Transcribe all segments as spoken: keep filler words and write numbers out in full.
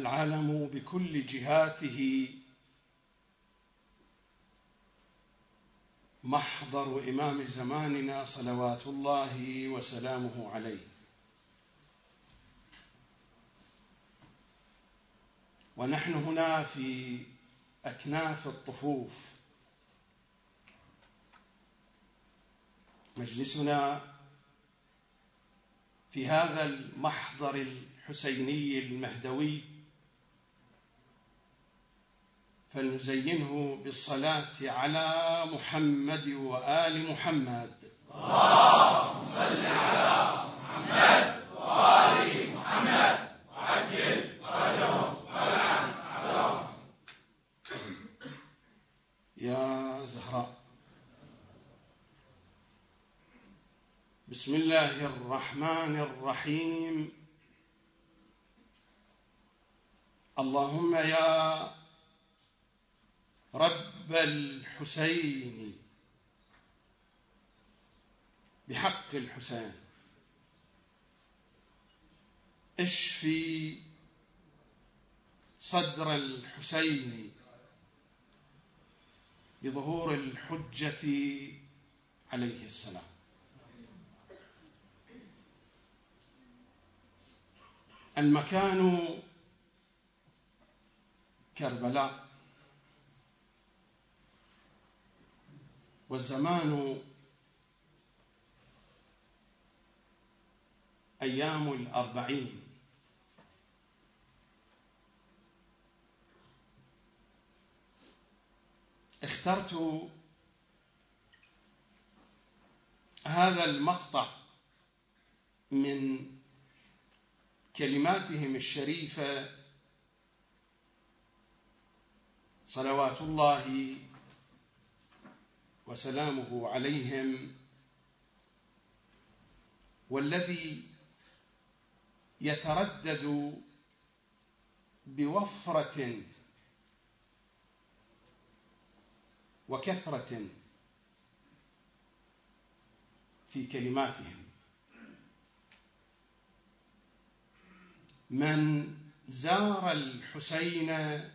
العالم بكل جهاته محضر إمام زماننا صلوات الله وسلامه عليه، ونحن هنا في أكناف الطفوف، مجلسنا في هذا المحضر الحسيني المهدوي، فلنزينه بالصلاة على محمد وآل محمد. اللهم صل على محمد وآل محمد وعجل فرجهم ولعن أعداءهم. يا زهراء، بسم الله الرحمن الرحيم. اللهم يا رب الحسين بحق الحسين اشفي صدر الحسين بظهور الحجة عليه السلام. المكان كربلاء، والزمان أيام الأربعين. اخترت هذا المقطع من كلماتهم الشريفة صلوات الله وسلامه عليهم، والذي يتردد بوفرة وكثرة في كلماتهم: من زار الحسين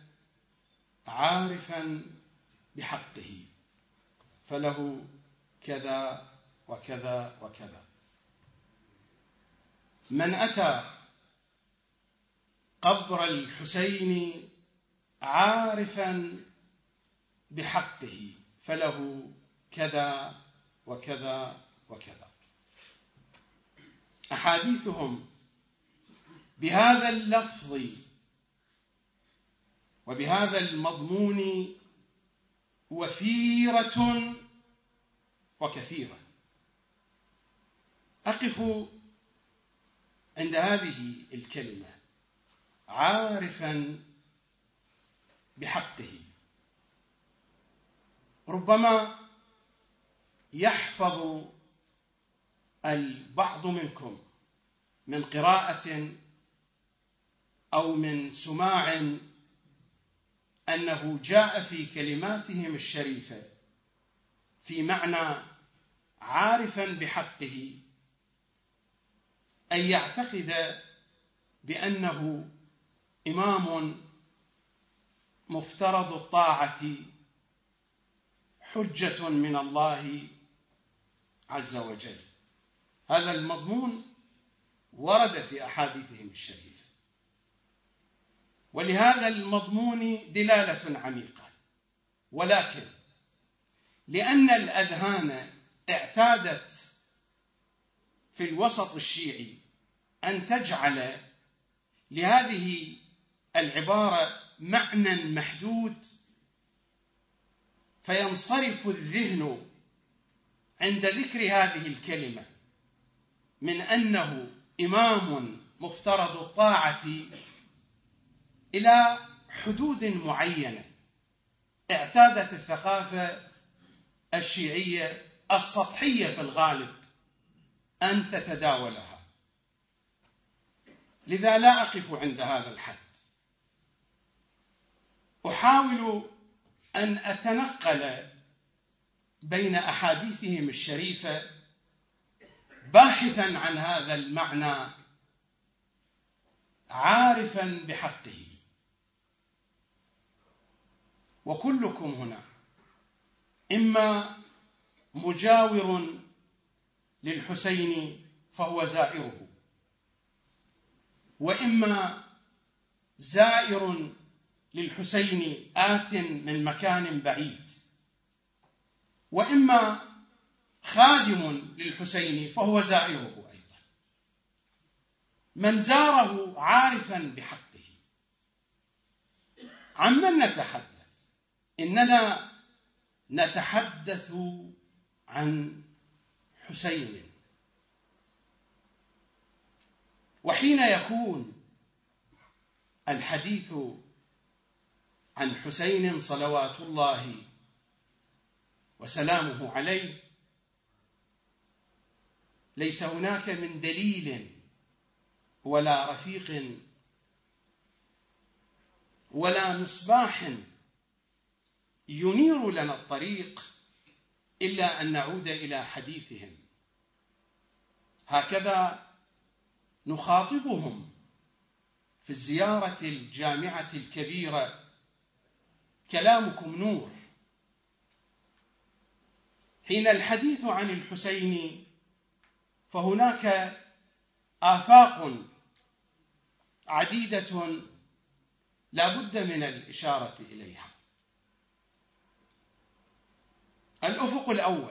عارفا بحقه فله كذا وكذا وكذا، من أتى قبر الحسين عارفا بحقه فله كذا وكذا وكذا. أحاديثهم بهذا اللفظ وبهذا المضمون وفيرة وكثيرة. أقف عند هذه الكلمة: عارفا بحقه. ربما يحفظ البعض منكم من قراءة أو من سماع أنه جاء في كلماتهم الشريفة في معنى عارفا بحقه أن يعتقد بأنه إمام مفترض الطاعة، حجة من الله عز وجل. هذا المضمون ورد في أحاديثهم الشريفة، ولهذا المضمون دلالة عميقة، ولكن لأن الأذهان اعتادت في الوسط الشيعي أن تجعل لهذه العبارة معنى محدود، فينصرف الذهن عند ذكر هذه الكلمة من أنه إمام مفترض الطاعة إلى حدود معينة اعتادت الثقافة الشيعية السطحية في الغالب أن تتداولها. لذا لا أقف عند هذا الحد، أحاول أن أتنقل بين أحاديثهم الشريفة باحثا عن هذا المعنى عارفا بحقه. وكلكم هنا إما مجاور للحسين فهو زائره، وإما زائر للحسين آت من مكان بعيد، وإما خادم للحسين فهو زائره أيضا. من زاره عارفا بحقه. عمن نتحدث؟ إننا نتحدث عن حسين. وحين يكون الحديث عن حسين صلوات الله وسلامه عليه، ليس هناك من دليل ولا رفيق ولا مصباح ينير لنا الطريق إلا أن نعود إلى حديثهم. هكذا نخاطبهم في الزيارة الجامعة الكبيرة: كلامكم نور. حين الحديث عن الحسين فهناك آفاق عديدة لا بد من الإشارة إليها. الأفق الأول: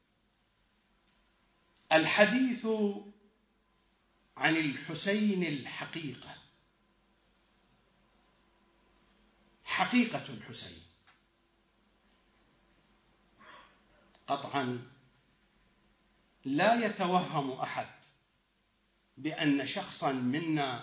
الحديث عن الحسين الحقيقة، حقيقة الحسين. قطعا لا يتوهم أحد بأن شخصا منا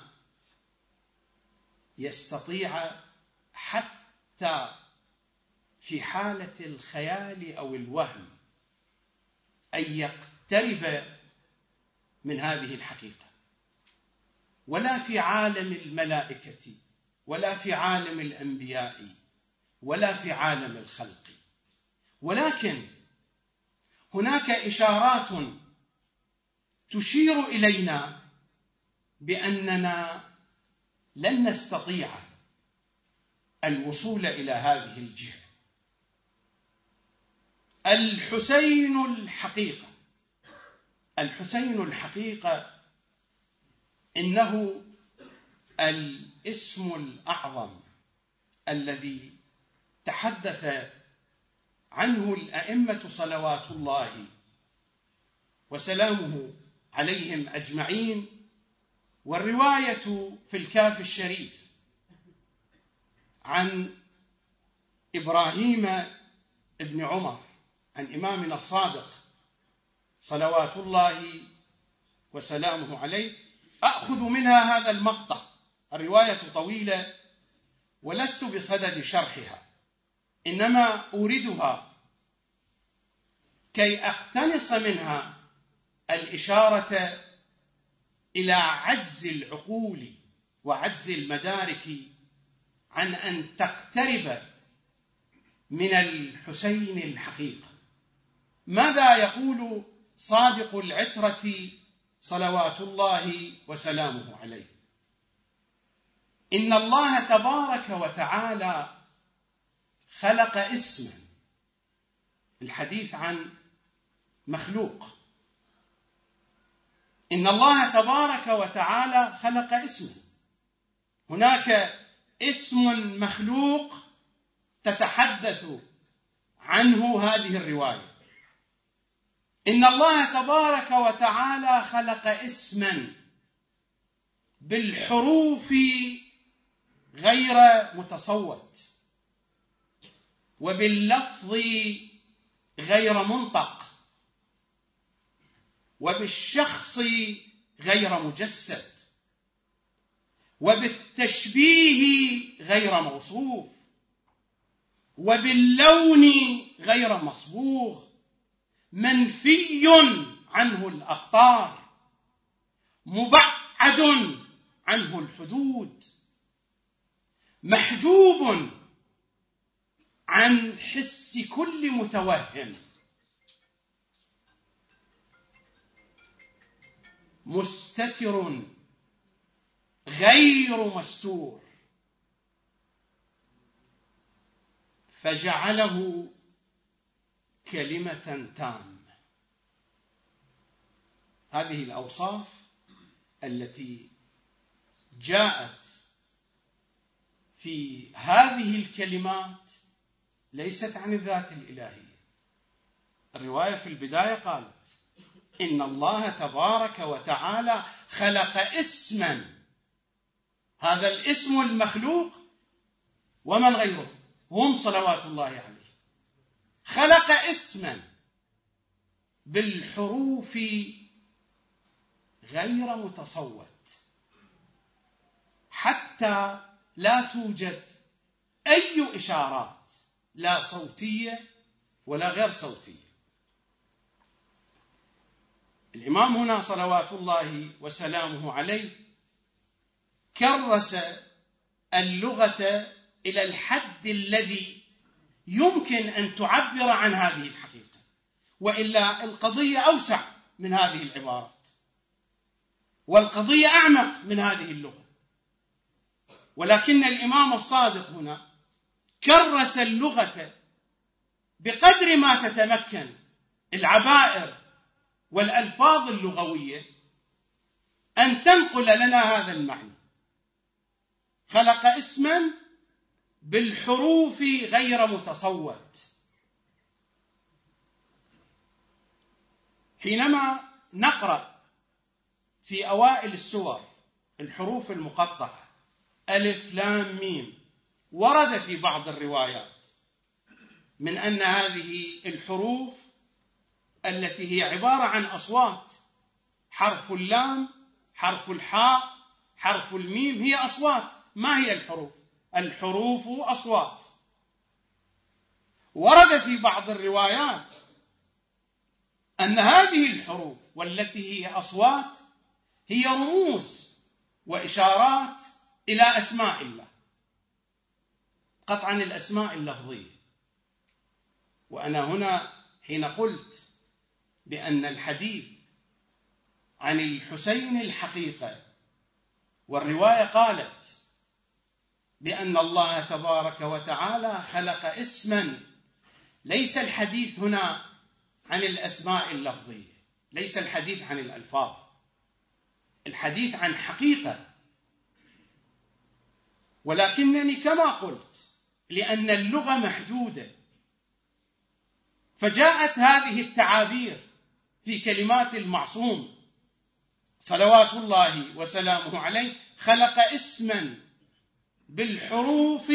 يستطيع حتى في حالة الخيال أو الوهم أن يقترب من هذه الحقيقة، ولا في عالم الملائكة ولا في عالم الأنبياء ولا في عالم الخلق. ولكن هناك إشارات تشير إلينا بأننا لن نستطيع الوصول إلى هذه الجهة. الحسين الحقيقة، الحسين الحقيقة إنه الاسم الأعظم الذي تحدث عنه الأئمة صلوات الله وسلامه عليهم أجمعين. والرواية في الكافي الشريف عن إبراهيم ابن عمر عن إمامنا الصادق صلوات الله وسلامه عليه، أخذ منها هذا المقطع. الرواية طويلة ولست بصدد شرحها، إنما أوردها كي أقتنص منها الإشارة إلى عجز العقول وعجز المدارك عن أن تقترب من الحسين الحقيقة. ماذا يقول صادق العترة صلوات الله وسلامه عليه؟ إن الله تبارك وتعالى خلق اسما. الحديث عن مخلوق. إن الله تبارك وتعالى خلق اسما. هناك اسم مخلوق تتحدث عنه هذه الرواية. إن الله تبارك وتعالى خلق اسما بالحروف غير متصوت، وباللفظ غير منطق، وبالشخص غير مجسد، وبالتشبيه غير موصوف، وباللون غير مصبوغ، منفي عنه الأقطار، مبعد عنه الحدود، محجوب عن حس كل متوهم، مستتر غير مستور. فجعله كلمة تامة. هذه الأوصاف التي جاءت في هذه الكلمات ليست عن الذات الإلهية. الرواية في البداية قالت إن الله تبارك وتعالى خلق اسما، هذا الاسم المخلوق ومن غيره هم صلوات الله عليه، خلق اسما بالحروف غير متصوت حتى لا توجد أي إشارات لا صوتية ولا غير صوتية. الإمام هنا صلوات الله وسلامه عليه كرس اللغة إلى الحد الذي يمكن أن تعبر عن هذه الحقيقة، وإلا القضية أوسع من هذه العبارات، والقضية أعمق من هذه اللغة. ولكن الإمام الصادق هنا كرس اللغة بقدر ما تتمكن العبائر والألفاظ اللغوية أن تنقل لنا هذا المعنى. خلق اسما بالحروف غير متصوت. حينما نقرأ في أوائل السور الحروف المقطعة ألف لام ميم، ورد في بعض الروايات من أن هذه الحروف التي هي عبارة عن أصوات، حرف اللام، حرف الحاء، حرف الميم، هي أصوات. ما هي الحروف؟ الحروف أصوات. ورد في بعض الروايات أن هذه الحروف والتي هي أصوات هي رموز وإشارات إلى أسماء الله، قطعا الأسماء اللفظية. وأنا هنا حين قلت بأن الحديث عن الحسين الحقيقة، والرواية قالت بأن الله تبارك وتعالى خلق اسما، ليس الحديث هنا عن الأسماء اللفظية، ليس الحديث عن الألفاظ، الحديث عن حقيقة. ولكنني كما قلت لأن اللغة محدودة، فجاءت هذه التعابير في كلمات المعصوم صلوات الله وسلامه عليه، خلق اسما بالحروف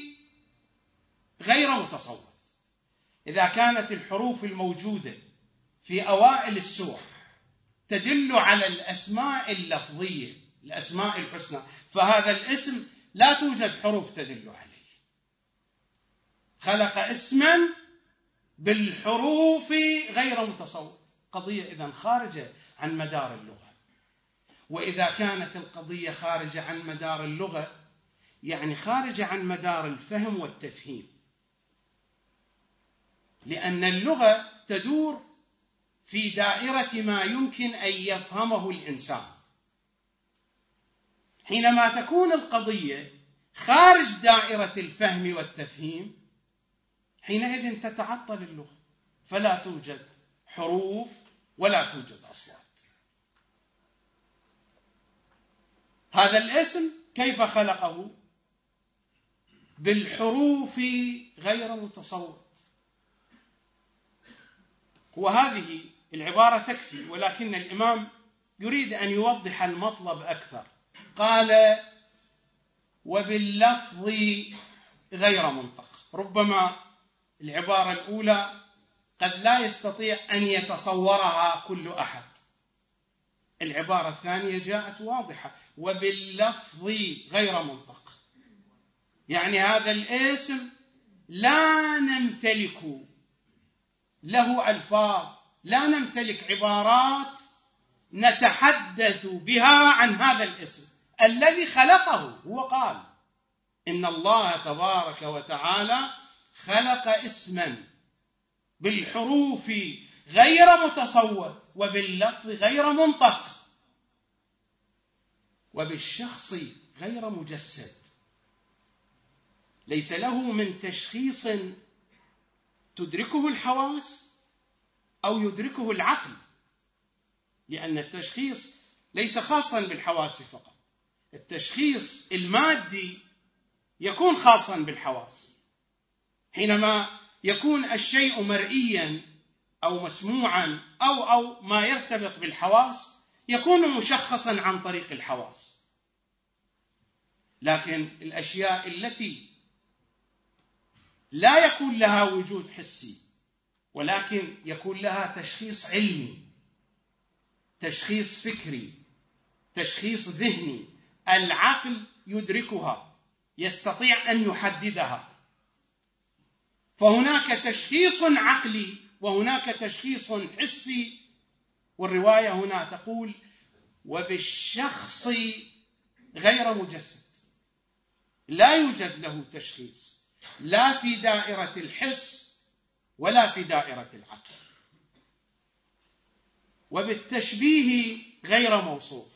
غير متصوت. إذا كانت الحروف الموجودة في أوائل السور تدل على الأسماء اللفظية، الأسماء الحسنى، فهذا الاسم لا توجد حروف تدل عليه. خلق اسما بالحروف غير متصوت. قضية إذن خارجة عن مدار اللغة. وإذا كانت القضية خارجة عن مدار اللغة يعني خارجة عن مدار الفهم والتفهيم، لأن اللغة تدور في دائرة ما يمكن أن يفهمه الإنسان. حينما تكون القضية خارج دائرة الفهم والتفهيم حينئذ تتعطل اللغة، فلا توجد حروف ولا توجد أصوات. هذا الاسم كيف خلقه؟ بالحروف غير متصوت. وهذه العبارة تكفي، ولكن الإمام يريد أن يوضح المطلب أكثر. قال وباللفظ غير منطق. ربما العبارة الأولى قد لا يستطيع أن يتصورها كل أحد. العبارة الثانية جاءت واضحة، وباللفظ غير منطق، يعني هذا الاسم لا نمتلك له ألفاظ، لا نمتلك عبارات نتحدث بها عن هذا الاسم الذي خلقه. هو قال إن الله تبارك وتعالى خلق اسما بالحروف غير متصوت وباللفظ غير منطق وبالشخص غير مجسد، ليس له من تشخيص تدركه الحواس أو يدركه العقل، لأن التشخيص ليس خاصا بالحواس فقط، التشخيص المادي يكون خاصا بالحواس. حينما يكون الشيء مرئيا أو مسموعا أو أو ما يرتبط بالحواس يكون مشخصا عن طريق الحواس. لكن الأشياء التي لا يكون لها وجود حسي ولكن يكون لها تشخيص علمي، تشخيص فكري، تشخيص ذهني، العقل يدركها، يستطيع أن يحددها. فهناك تشخيص عقلي وهناك تشخيص حسي، والرواية هنا تقول وبالشخص غير مجسد، لا يوجد له تشخيص لا في دائرة الحس ولا في دائرة العقل. وبالتشبيه غير موصوف،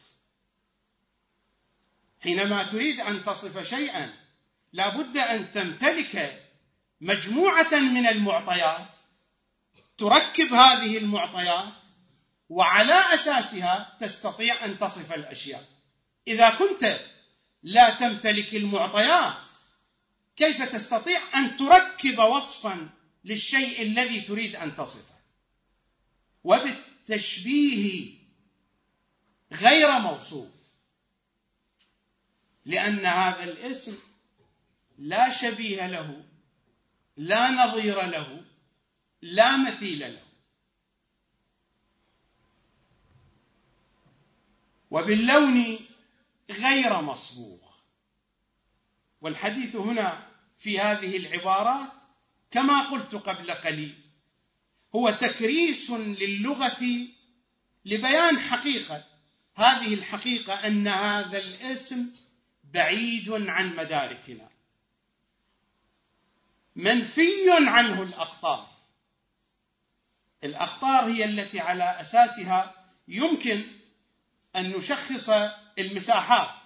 حينما تريد أن تصف شيئا لا بد أن تمتلك مجموعة من المعطيات، تركب هذه المعطيات وعلى أساسها تستطيع أن تصف الأشياء. إذا كنت لا تمتلك المعطيات كيف تستطيع أن تركب وصفا للشيء الذي تريد أن تصفه؟ وبالتشبيه غير موصوف، لأن هذا الاسم لا شبيه له، لا نظير له، لا مثيل له. وباللون غير مصبوغ، والحديث هنا في هذه العبارات كما قلت قبل قليل هو تكريس للغة لبيان حقيقة، هذه الحقيقة أن هذا الاسم بعيد عن مداركنا، منفي عنه الأقطار. الأقطار هي التي على أساسها يمكن أن نشخص المساحات.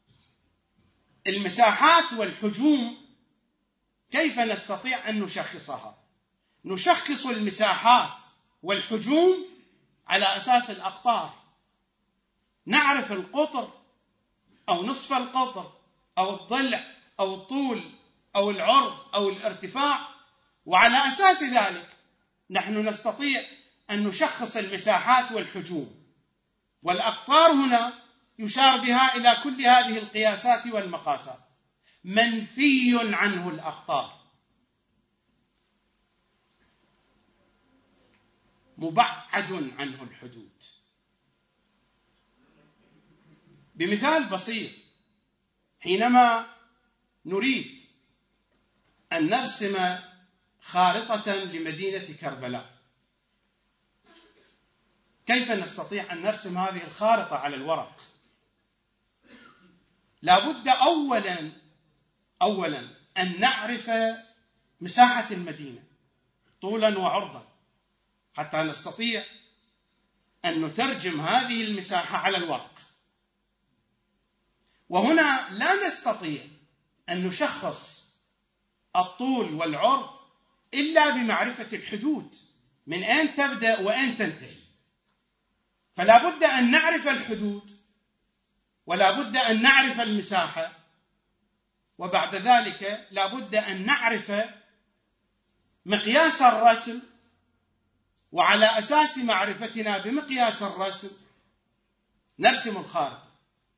المساحات والحجوم كيف نستطيع أن نشخصها؟ نشخص المساحات والحجوم على أساس الأقطار، نعرف القطر أو نصف القطر أو الضلع أو الطول أو العرض أو الارتفاع، وعلى أساس ذلك نحن نستطيع أن نشخص المساحات والحجوم. والأقطار هنا يشار بها إلى كل هذه القياسات والمقاسات، منفي عنه الأقطار، مبعد عنه الحدود. بمثال بسيط، حينما نريد أن نرسم خارطة لمدينة كربلاء، كيف نستطيع أن نرسم هذه الخارطة على الورق؟ لا بد أولا أولا أن نعرف مساحة المدينة طولا وعرضا حتى نستطيع أن نترجم هذه المساحة على الورق. وهنا لا نستطيع أن نشخص الطول والعرض إلا بمعرفة الحدود، من أين تبدأ وأين تنتهي. فلا بد أن نعرف الحدود ولا بد أن نعرف المساحة، وبعد ذلك لا بد أن نعرف مقياس الرسم، وعلى أساس معرفتنا بمقياس الرسم نرسم الخارطة.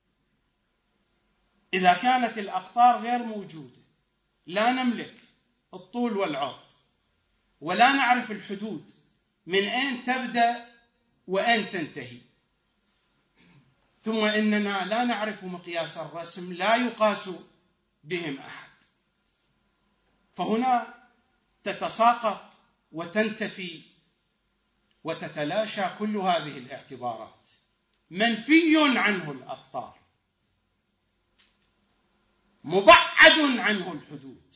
إذا كانت الأقطار غير موجودة، لا نملك الطول والعرض ولا نعرف الحدود من أين تبدأ وأين تنتهي، ثم إننا لا نعرف مقياس الرسم، لا يقاس بهم أحد، فهنا تتساقط وتنتفي وتتلاشى كل هذه الاعتبارات. منفي عنه الأقطار، مبعد عنه الحدود.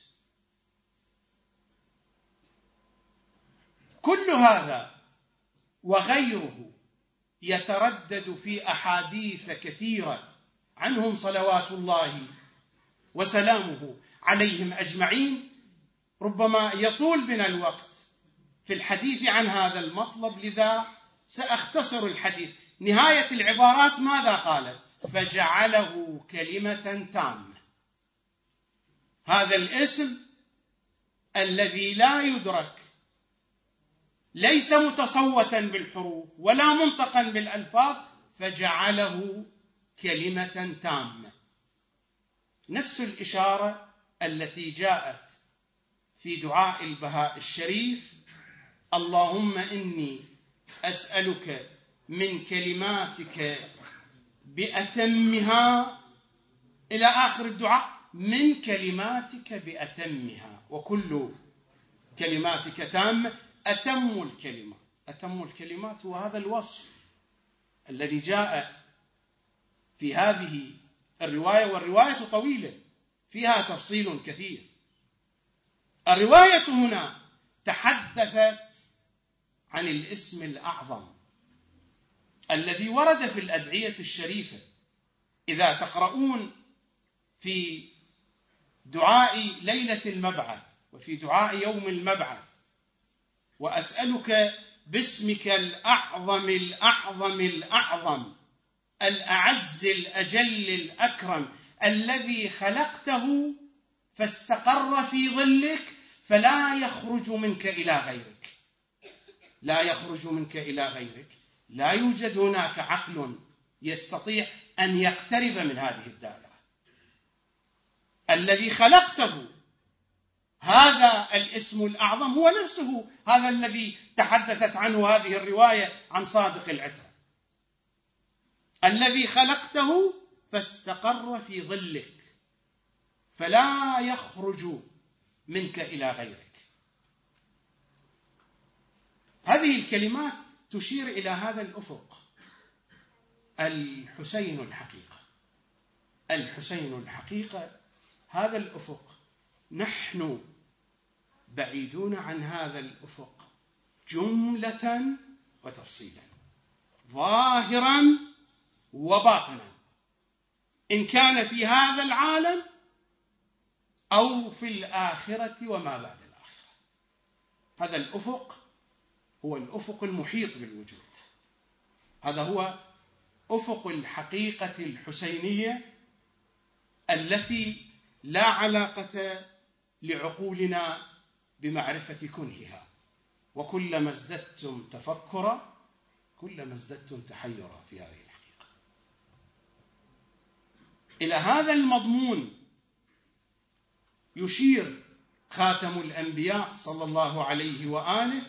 كل هذا وغيره يتردد في أحاديث كثيرة عنهم صلوات الله وسلامه عليهم أجمعين. ربما يطول بنا الوقت في الحديث عن هذا المطلب، لذا سأختصر الحديث. نهاية العبارات ماذا قالت؟ فجعله كلمة تامة. هذا الاسم الذي لا يدرك، ليس متصوتا بالحروف ولا منطقا بالألفاظ، فجعله كلمة تامة. نفس الإشارة التي جاءت في دعاء البهاء الشريف: اللهم إني أسألك من كلماتك بأتمها، إلى آخر الدعاء، من كلماتك بأتمها، وكل كلماتك تامة. أتم الكلمات، أتم الكلمات هو هذا الوصف الذي جاء في هذه الرواية، والرواية طويلة فيها تفصيل كثير. الرواية هنا تحدثت عن الاسم الأعظم الذي ورد في الأدعية الشريفة. إذا تقرؤون في دعاء ليلة المبعث وفي دعاء يوم المبعث: وأسألك باسمك الأعظم الأعظم الأعظم الأعز الأجل الأكرم الذي خلقته فاستقر في ظلك فلا يخرج منك إلى غيرك، لا يخرج منك إلى غيرك. لا يوجد هناك عقل يستطيع أن يقترب من هذه الدائرة. الذي خلقته، هذا الاسم الأعظم هو نفسه هذا الذي تحدثت عنه هذه الرواية عن صادق العترة: الذي خلقته فاستقر في ظلك فلا يخرج منك إلى غيرك. هذه الكلمات تشير إلى هذا الأفق. الحسين الحقيقة، الحسين الحقيقة، هذا الأفق. نحن بعيدون عن هذا الأفق جملة وتفصيلا، ظاهرا وباطنا، إن كان في هذا العالم أو في الآخرة وما بعد الآخرة. هذا الأفق هو الأفق المحيط بالوجود، هذا هو أفق الحقيقة الحسينية التي لا علاقة لعقولنا بمعرفة كنهها. وكلما ازددتم تفكرا كلما ازددتم تحيرا في هذه الحقيقة. إلى هذا المضمون يشير خاتم الأنبياء صلى الله عليه وآله: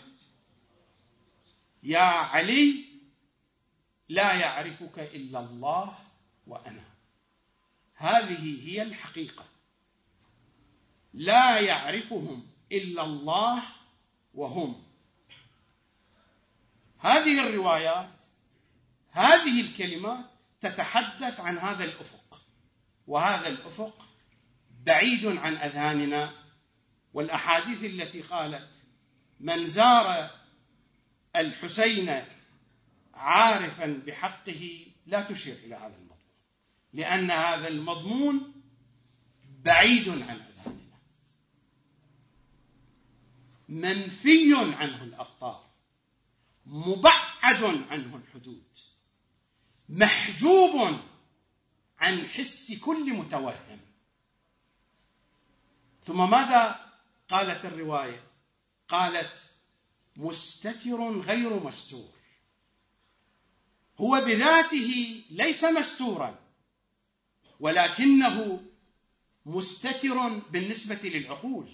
يا علي لا يعرفك إلا الله وأنا. هذه هي الحقيقة، لا يعرفهم إلا الله وهم. هذه الروايات، هذه الكلمات تتحدث عن هذا الأفق، وهذا الأفق بعيد عن أذهاننا. والأحاديث التي قالت من زار الحسين عارفا بحقه لا تشير إلى هذا المضمون، لأن هذا المضمون بعيد عن أذهاننا، منفي عنه الأخطار، مبعد عنه الحدود، محجوب عن حس كل متوهم. ثم ماذا قالت الرواية؟ قالت مستتر غير مستور. هو بذاته ليس مستورا، ولكنه مستتر بالنسبة للعقول،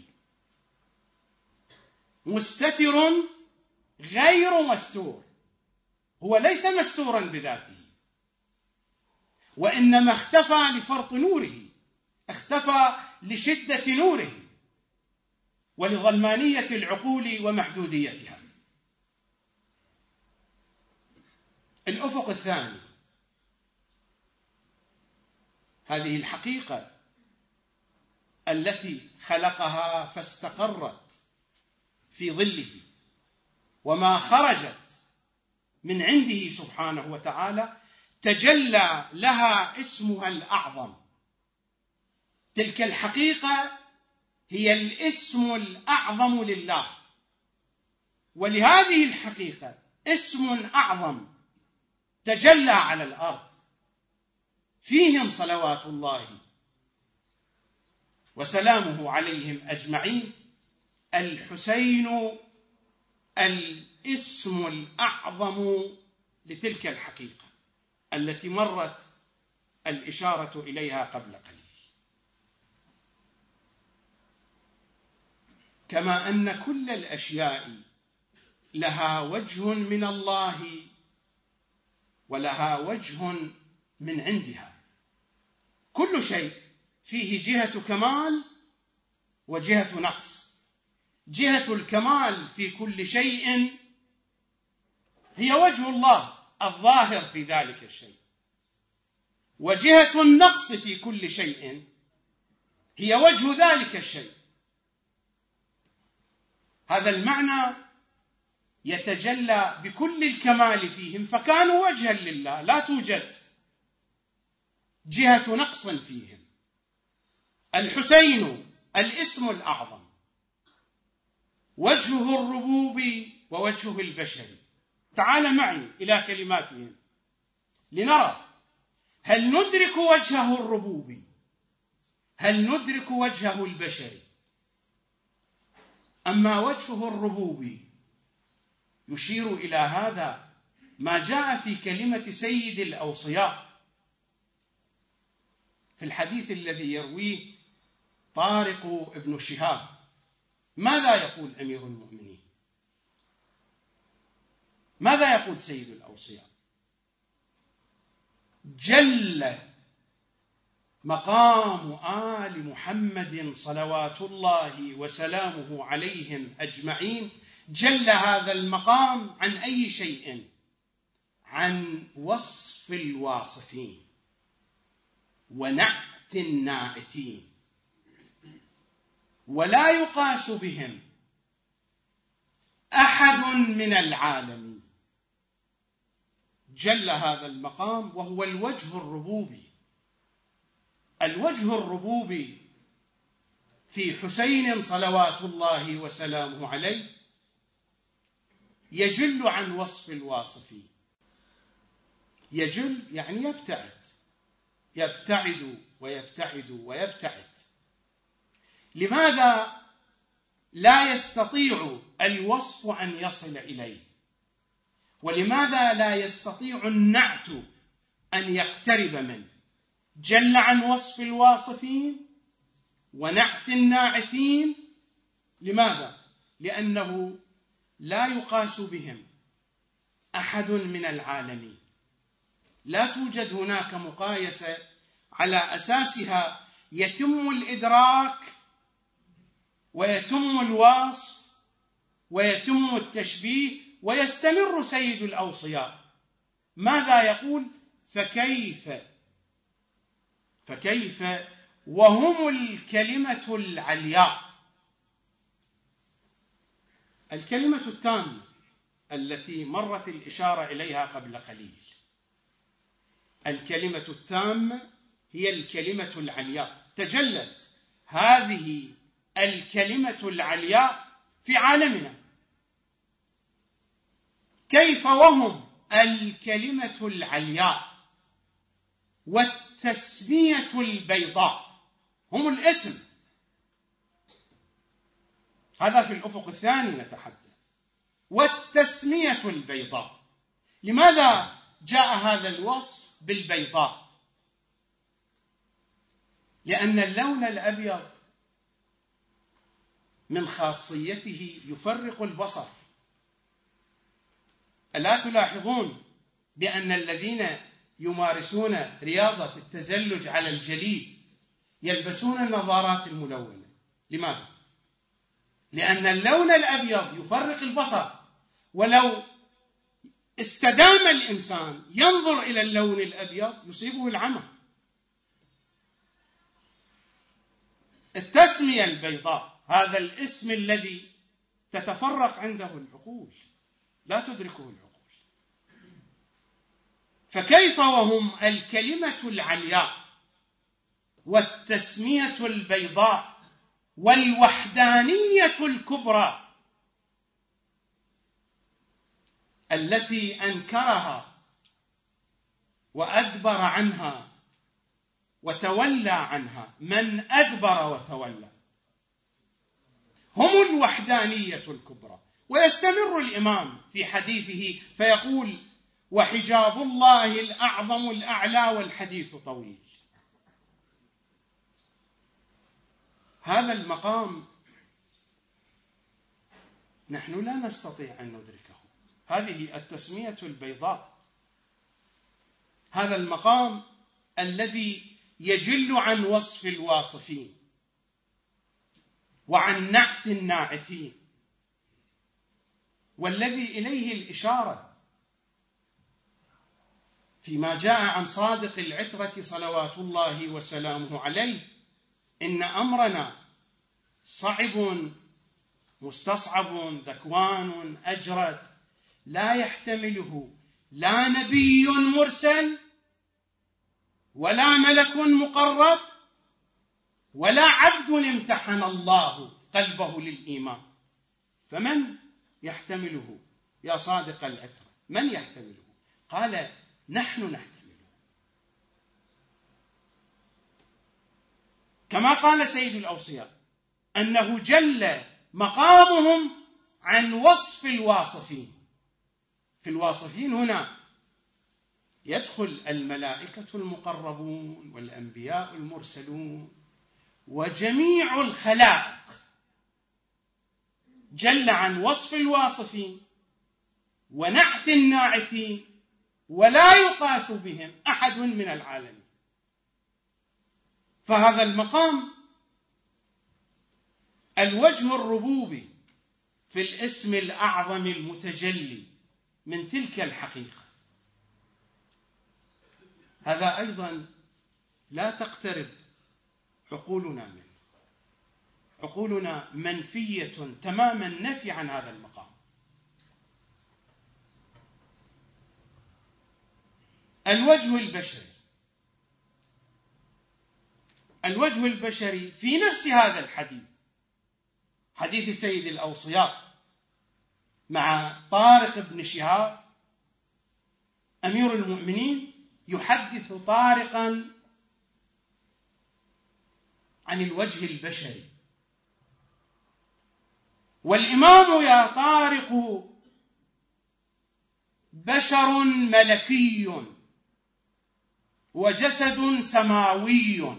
مستتر غير مستور. هو ليس مستورا بذاته، وإنما اختفى لفرط نوره، اختفى لشدة نوره ولظلمانية العقول ومحدوديتها. الأفق الثاني، هذه الحقيقة التي خلقها فاستقرت في ظله، وما خرجت من عنده سبحانه وتعالى تجلى لها اسمها الأعظم. تلك الحقيقة هي الاسم الأعظم لله، ولهذه الحقيقة اسم أعظم تجلى على الأرض فيهم صلوات الله وسلامه عليهم أجمعين، الحسين الاسم الأعظم لتلك الحقيقة التي مرت الإشارة إليها قبل قليل. كما أن كل الأشياء لها وجه من الله ولها وجه من عندها، كل شيء فيه جهة كمال وجهة نقص. جهة الكمال في كل شيء هي وجه الله الظاهر في ذلك الشيء، وجهة النقص في كل شيء هي وجه ذلك الشيء. هذا المعنى يتجلى بكل الكمال فيهم، فكانوا وجها لله، لا توجد جهة نقص فيهم. الحسين الاسم الأعظم، وجهه الربوبي ووجهه البشري. تعال معي إلى كلماتهم لنرى هل ندرك وجهه الربوبي، هل ندرك وجهه البشري. أما وجهه الربوبي يشير إلى هذا ما جاء في كلمة سيد الأوصياء في الحديث الذي يرويه طارق بن شهاب. ماذا يقول أمير المؤمنين؟ ماذا يقول سيد الأوصياء؟ جل مقام آل محمد صلوات الله وسلامه عليهم أجمعين. جل هذا المقام عن أي شيء؟ عن وصف الواصفين ونعت الناعتين، ولا يقاس بهم أحد من العالمين. جل هذا المقام وهو الوجه الربوبي. الوجه الربوبي في حسين صلوات الله وسلامه عليه يجل عن وصف الواصفين. يجل يعني يبتعد، يبتعد ويبتعد ويبتعد. لماذا لا يستطيع الوصف أن يصل إليه؟ ولماذا لا يستطيع النعت أن يقترب منه؟ جل عن وصف الواصفين ونعت الناعتين. لماذا؟ لأنه لا يقاس بهم أحد من العالمين. لا توجد هناك مقايسة على أساسها يتم الإدراك ويتم الوصف ويتم التشبيه ويستمر سيد الأوصياء. ماذا يقول؟ فكيف فكيف وهم الكلمة العلياء، الكلمة التامة التي مرت الإشارة إليها قبل قليل. الكلمة التامة هي الكلمة العلياء. تجلت هذه الكلمة العلياء في عالمنا. كيف وهم الكلمة العلياء والتسمية البيضاء، هم الاسم. هذا في الأفق الثاني نتحدث. والتسمية البيضاء. لماذا جاء هذا الوصف بالبيضاء؟ لأن اللون الأبيض من خاصيته يفرق البصر. ألا تلاحظون بأن الذين يمارسون رياضة التزلج على الجليد يلبسون النظارات الملونة؟ لماذا؟ لأن اللون الأبيض يفرق البصر، ولو استدام الإنسان ينظر إلى اللون الأبيض يصيبه العمى. التسمية البيضاء هذا الاسم الذي تتفرق عنده العقول، لا تدركه العقول. فكيف وهم الكلمة العلياء والتسمية البيضاء والوحدانية الكبرى؟ التي أنكرها وأدبر عنها وتولى عنها، من أدبر وتولى، هم الوحدانية الكبرى. ويستمر الإمام في حديثه فيقول: وحجاب الله الأعظم الأعلى والحديث طويل. هذا المقام نحن لا نستطيع أن ندركه، هذه التسمية البيضاء، هذا المقام الذي يجل عن وصف الواصفين وعن نعت الناعتين، والذي إليه الإشارة فيما جاء عن صادق العترة صلوات الله وسلامه عليه: إن أمرنا صعب مستصعب ذكوان أجرد، لا يحتمله لا نبي مرسل ولا ملك مقرب ولا عبد امتحن الله قلبه للإيمان. فمن يحتمله يا صادق العترة؟ من يحتمله؟ قال: نحن نحتمله. كما قال سيد الأوصياء أنه جل مقامهم عن وصف الواصفين. في الواصفين هنا يدخل الملائكة المقربون والأنبياء المرسلون وجميع الخلائق، جل عن وصف الواصفين ونعت الناعتين، ولا يقاس بهم أحد من العالمين. فهذا المقام الوجه الربوبي في الاسم الأعظم المتجلي من تلك الحقيقة، هذا أيضا لا تقترب عقولنا منه، عقولنا منفية تمام النفي عن هذا المقام. الوجه البشري، الوجه البشري في نفس هذا الحديث، حديث سيد الأوصياء مع طارق بن شهاب، أمير المؤمنين يحدث طارقا عن الوجه البشري: والإمام يا طارق بشر ملكي وجسد سماوي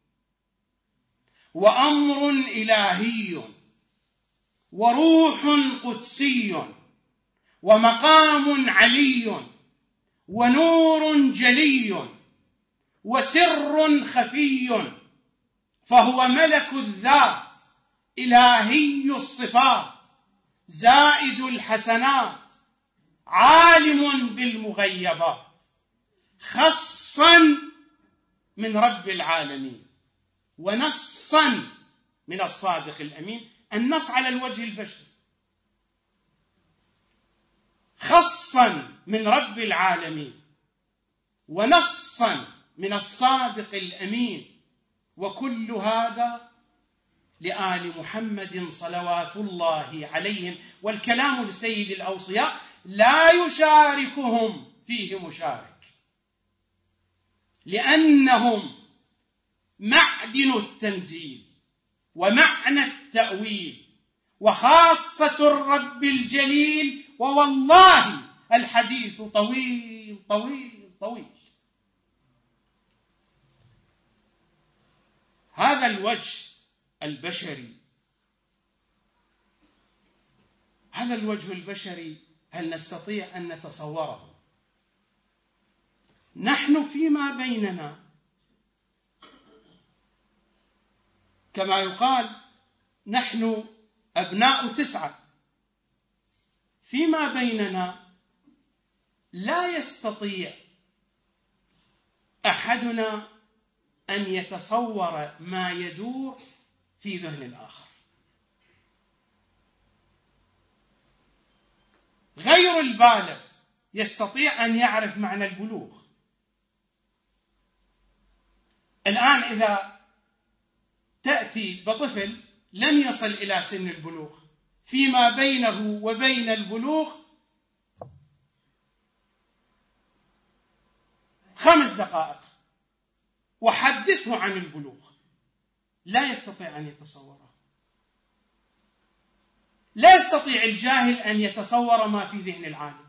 وأمر إلهي وروح قدسي ومقام علي ونور جلي وسر خفي، فهو ملك الذات إلهي الصفات زائد الحسنات عالم بالمغيبات، خصا من رب العالمين ونصا من الصادق الأمين. النص على الوجه البشري، خصا من رب العالمين ونصا من الصادق الأمين، وكل هذا لآل محمد صلوات الله عليهم. والكلام لسيد الأوصياء لا يشاركهم فيه مشارك، لأنهم معدن التنزيل ومعنى التأويل وخاصة الرب الجليل. ووالله الحديث طويل طويل طويل. هذا الوجه البشري، هذا الوجه البشري هل نستطيع أن نتصوره؟ نحن فيما بيننا كما يقال نحن أبناء تسعة، فيما بيننا لا يستطيع أحدنا أن يتصور ما يدور في ذهن الآخر. غير البالغ يستطيع أن يعرف معنى البلوغ. الآن إذا تأتي بطفل لم يصل إلى سن البلوغ، فيما بينه وبين البلوغ دقائق وحدثه عن البلوغ لا يستطيع أن يتصوره. لا يستطيع الجاهل أن يتصور ما في ذهن العالم.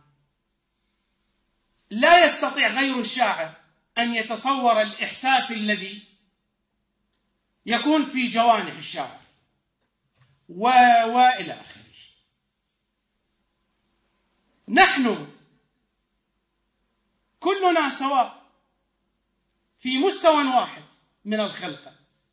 لا يستطيع غير الشاعر أن يتصور الإحساس الذي يكون في جوانح الشاعر و... وإلى آخره. نحن كلنا سواء في مستوى واحد من الخلقة.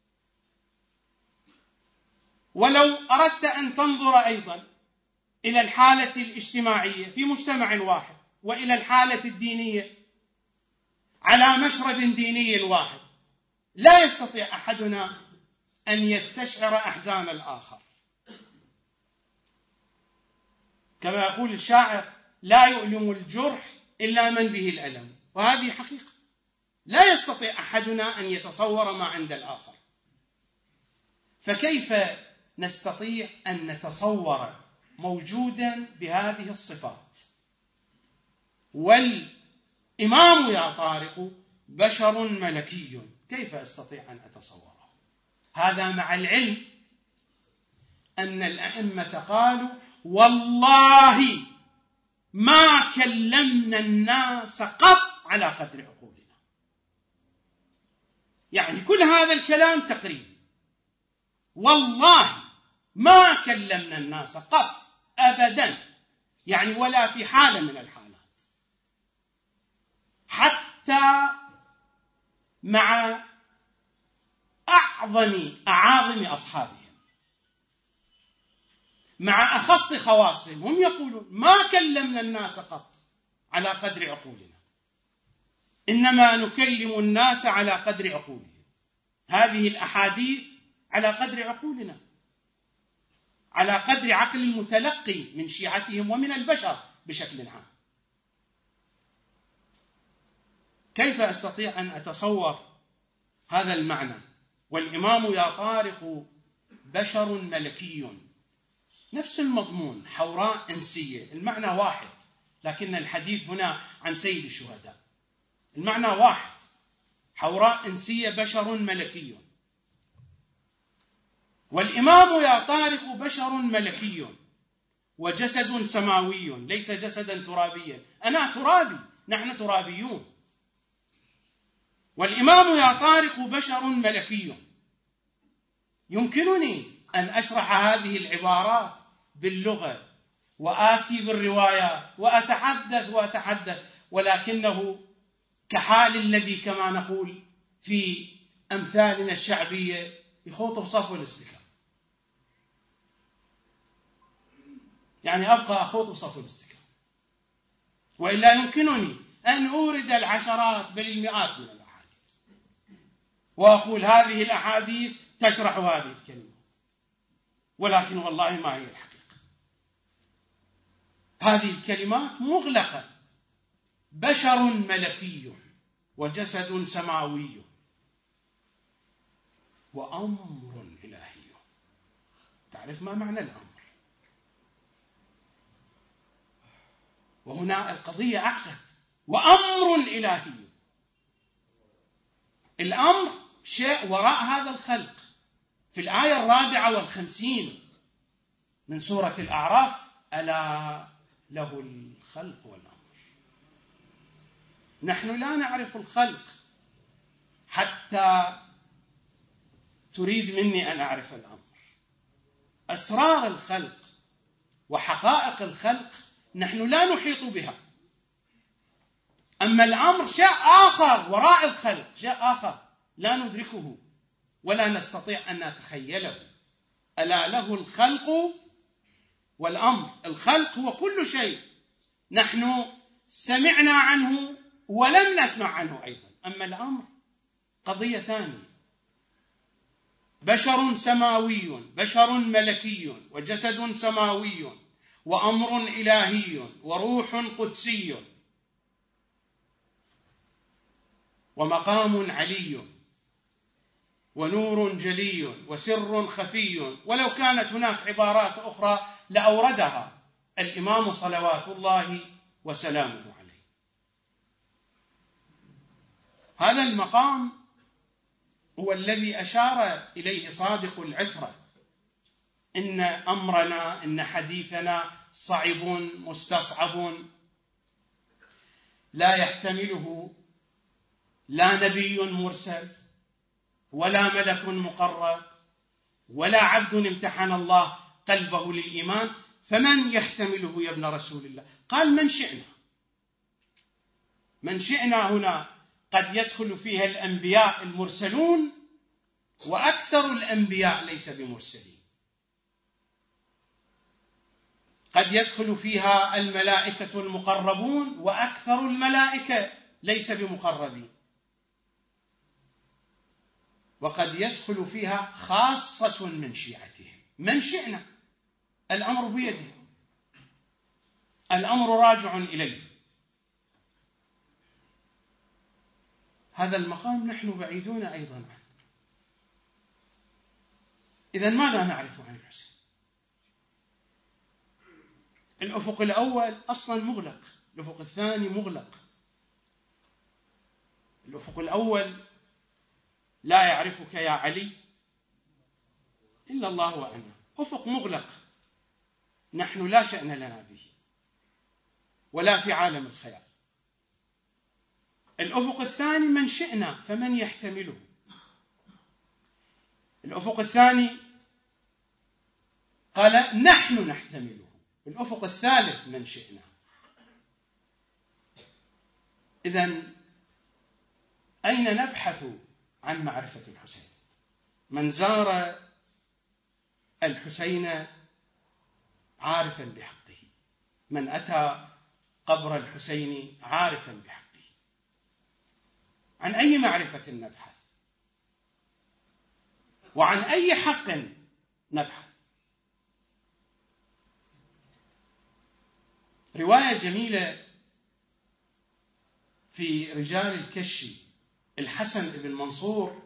ولو أردت أن تنظر أيضا إلى الحالة الاجتماعية في مجتمع واحد وإلى الحالة الدينية على مشرب ديني واحد، لا يستطيع أحدنا أن يستشعر أحزان الآخر. كما يقول الشاعر: لا يؤلم الجرح إلا من به الألم. وهذه حقيقة، لا يستطيع أحدنا أن يتصور ما عند الآخر. فكيف نستطيع أن نتصور موجودا بهذه الصفات؟ والإمام يا طارق بشر ملكي، كيف أستطيع أن أتصوره؟ هذا مع العلم أن الأئمة قالوا: والله ما كلمنا الناس قط على قدر عقولنا. يعني كل هذا الكلام تقريبي. والله ما كلمنا الناس قط أبدا، يعني ولا في حالة من الحالات، حتى مع أعظم أعاظم أصحابهم، مع أخص خواصهم، هم يقولون: ما كلمنا الناس قط على قدر عقولنا، إنما نكلم الناس على قدر عقولهم. هذه الأحاديث على قدر عقولنا، على قدر عقل المتلقي من شيعتهم ومن البشر بشكل عام. كيف أستطيع أن أتصور هذا المعنى؟ والإمام يا طارق بشر ملكي، نفس المضمون، حوراء إنسية، المعنى واحد، لكن الحديث هنا عن سيد الشهداء. المعنى واحد، حوراء إنسية، بشر ملكي. والإمام يا طارق بشر ملكي وجسد سماوي، ليس جسدا ترابيا. أنا ترابي، نحن ترابيون. والإمام يا طارق بشر ملكي. يمكنني أن أشرح هذه العبارات باللغة وآتي بالروايات وأتحدث وأتحدث، ولكنه كحال الذي كما نقول في أمثالنا الشعبية يخوط بصف الاستكان. يعني أبقى أخوض بصف الاستكان، وإلا يمكنني أن أورد العشرات بل المئات من الأحاديث وأقول هذه الأحاديث تشرح هذه الكلمات، ولكن والله ما هي الحقيقة. هذه الكلمات مغلقة: بشر ملكي وجسد سماوي وأمر إلهي. تعرف ما معنى الأمر؟ وهنا القضية أعقد. وأمر إلهي، الأمر شيء وراء هذا الخلق. في الآية الرابعة والخمسين من سورة الأعراف: ألا له الخلق والأمر. نحن لا نعرف الخلق حتى تريد مني أن أعرف الأمر. أسرار الخلق وحقائق الخلق نحن لا نحيط بها. أما الأمر شيء آخر وراء الخلق، شيء آخر لا ندركه ولا نستطيع أن نتخيله. ألا له الخلق والأمر. الخلق هو كل شيء نحن سمعنا عنه ولم نسمع عنه أيضا. أما الأمر قضية ثانية. بشر سماوي، بشر ملكي وجسد سماوي وأمر إلهي وروح قدسي ومقام علي ونور جلي وسر خفي. ولو كانت هناك عبارات أخرى لأوردها الإمام صلوات الله وسلامه عليه. هذا المقام هو الذي أشار إليه صادق العترة: إن أمرنا إن حديثنا صعب مستصعب، لا يحتمله لا نبي مرسل ولا ملك مقرب ولا عبد امتحن الله قلبه للإيمان، فمن يحتمله يا ابن رسول الله؟ قال: من شئنا. من شئنا هنا قد يدخل فيها الأنبياء المرسلون، وأكثر الأنبياء ليس بمرسلين. قد يدخل فيها الملائكة المقربون، وأكثر الملائكة ليس بمقربين. وقد يدخل فيها خاصة من شيعتهم. من شئنا، الأمر بيده، الأمر راجع إليه. هذا المقام نحن بعيدون أيضا عنه. إذن ماذا نعرف عن الحسين؟ الأفق الأول أصلا مغلق، الأفق الثاني مغلق. الأفق الأول: لا يعرفك يا علي إلا الله وأنا. أفق مغلق، نحن لا شأن لنا به ولا في عالم الخيال. الأفق الثاني: من شئنا، فمن يحتمله؟ الأفق الثاني قال: نحن نحتمله. الأفق الثالث: من شئنا. إذن أين نبحث عن معرفة الحسين؟ من زار الحسين عارفا بحقه، من أتى قبر الحسين عارفا بحقه. عن أي معرفة نبحث؟ وعن أي حق نبحث؟ رواية جميلة في رجال الكشي: الحسن بن منصور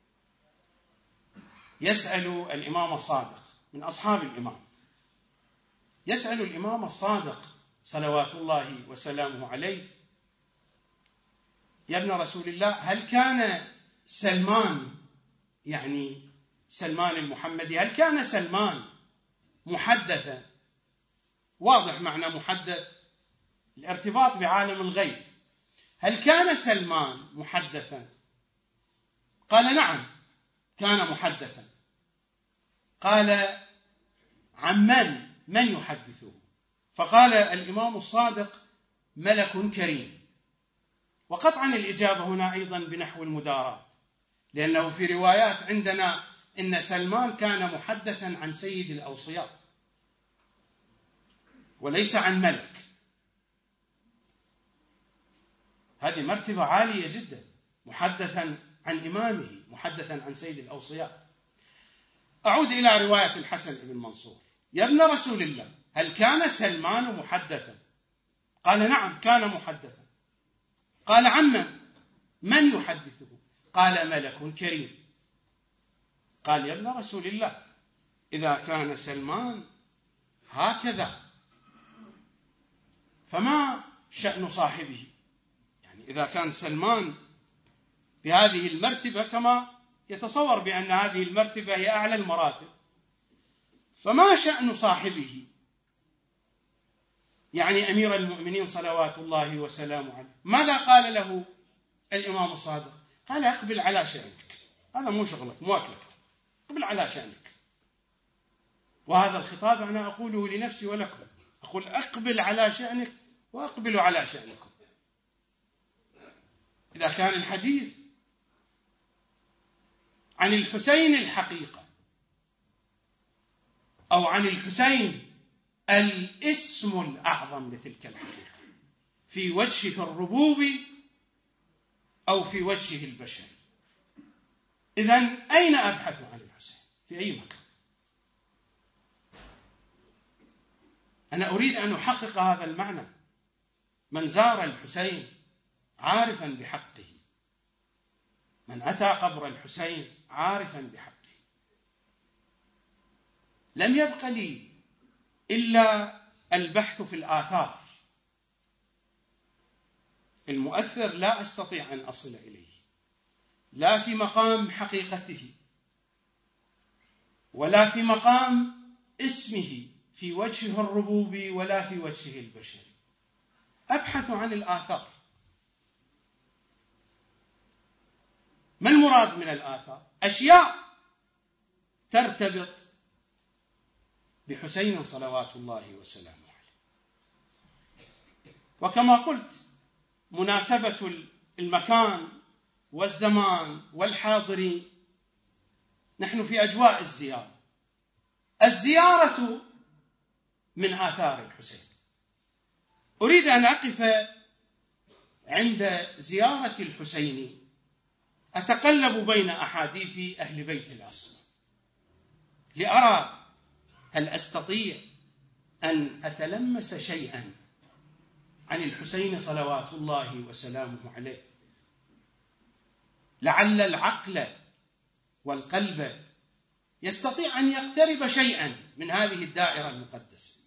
يسأل الإمام الصادق من أصحاب الإمام، يسأل الإمام الصادق صلوات الله وسلامه عليه: يا ابن رسول الله، هل كان سلمان، يعني سلمان المحمدي، هل كان سلمان محدثا؟ واضح معنى محدث، الارتباط بعالم الغيب. هل كان سلمان محدثا؟ قال: نعم كان محدثا. قال: عن من؟ من يحدثه؟ فقال الإمام الصادق: ملك كريم. وقطعا الإجابة هنا أيضا بنحو المداراة، لأنه في روايات عندنا إن سلمان كان محدثا عن سيد الأوصياء وليس عن ملك. هذه مرتبة عالية جدا، محدثا عن إمامه، محدثا عن سيد الأوصياء. أعود إلى رواية الحسن بن منصور: يا ابن رسول الله، هل كان سلمان محدثا؟ قال: نعم كان محدثا. قال: عمن؟ من يحدثه؟ قال: ملك كريم. قال: يا ابن رسول الله، إذا كان سلمان هكذا فما شأن صاحبه؟ يعني إذا كان سلمان بهذه المرتبة، كما يتصور بأن هذه المرتبة هي أعلى المراتب، فما شأن صاحبه؟ يعني أمير المؤمنين صلوات الله وسلامه عليه. ماذا قال له الإمام الصادق؟ قال: أقبل على شأنك، هذا مو شغلك مو أكلك، أقبل على شأنك. وهذا الخطاب أنا أقوله لنفسي ولكم، أقول: أقبل على شأنك وأقبل على شأنكم. إذا كان الحديث عن الحسين الحقيقة، أو عن الحسين الاسم الأعظم لتلك الحقيقة، في وجهه الربوبي أو في وجهه البشري، إذن أين أبحث عن الحسين؟ في أي مكان؟ أنا أريد أن أحقق هذا المعنى. من زار الحسين عارفا بحقه، من أتى قبر الحسين عارفا بحقه. لم يبق لي إلا البحث في الآثار. المؤثر لا أستطيع أن أصل إليه، لا في مقام حقيقته ولا في مقام اسمه في وجهه الربوبي ولا في وجهه البشري. أبحث عن الآثار. ما المراد من الآثار؟ أشياء ترتبط بحسين صلوات الله وسلامه عليه. وكما قلت، مناسبة المكان والزمان والحاضرين، نحن في أجواء الزيارة. الزيارة من آثار الحسين. أريد أن أقف عند زيارة الحسين، أتقلب بين أحاديث أهل بيت العصمة لأرى هل أستطيع أن أتلمس شيئا عن الحسين صلوات الله وسلامه عليه. لعل العقل والقلب يستطيع أن يقترب شيئا من هذه الدائرة المقدسة.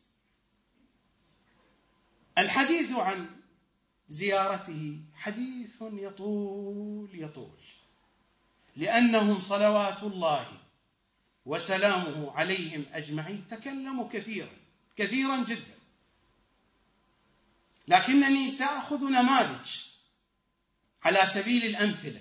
الحديث عن زيارته حديث يطول يطول، لأنهم صلوات الله وسلامه عليهم أجمعين تكلموا كثيرا كثيرا جدا، لكنني سأخذ نماذج على سبيل الأمثلة.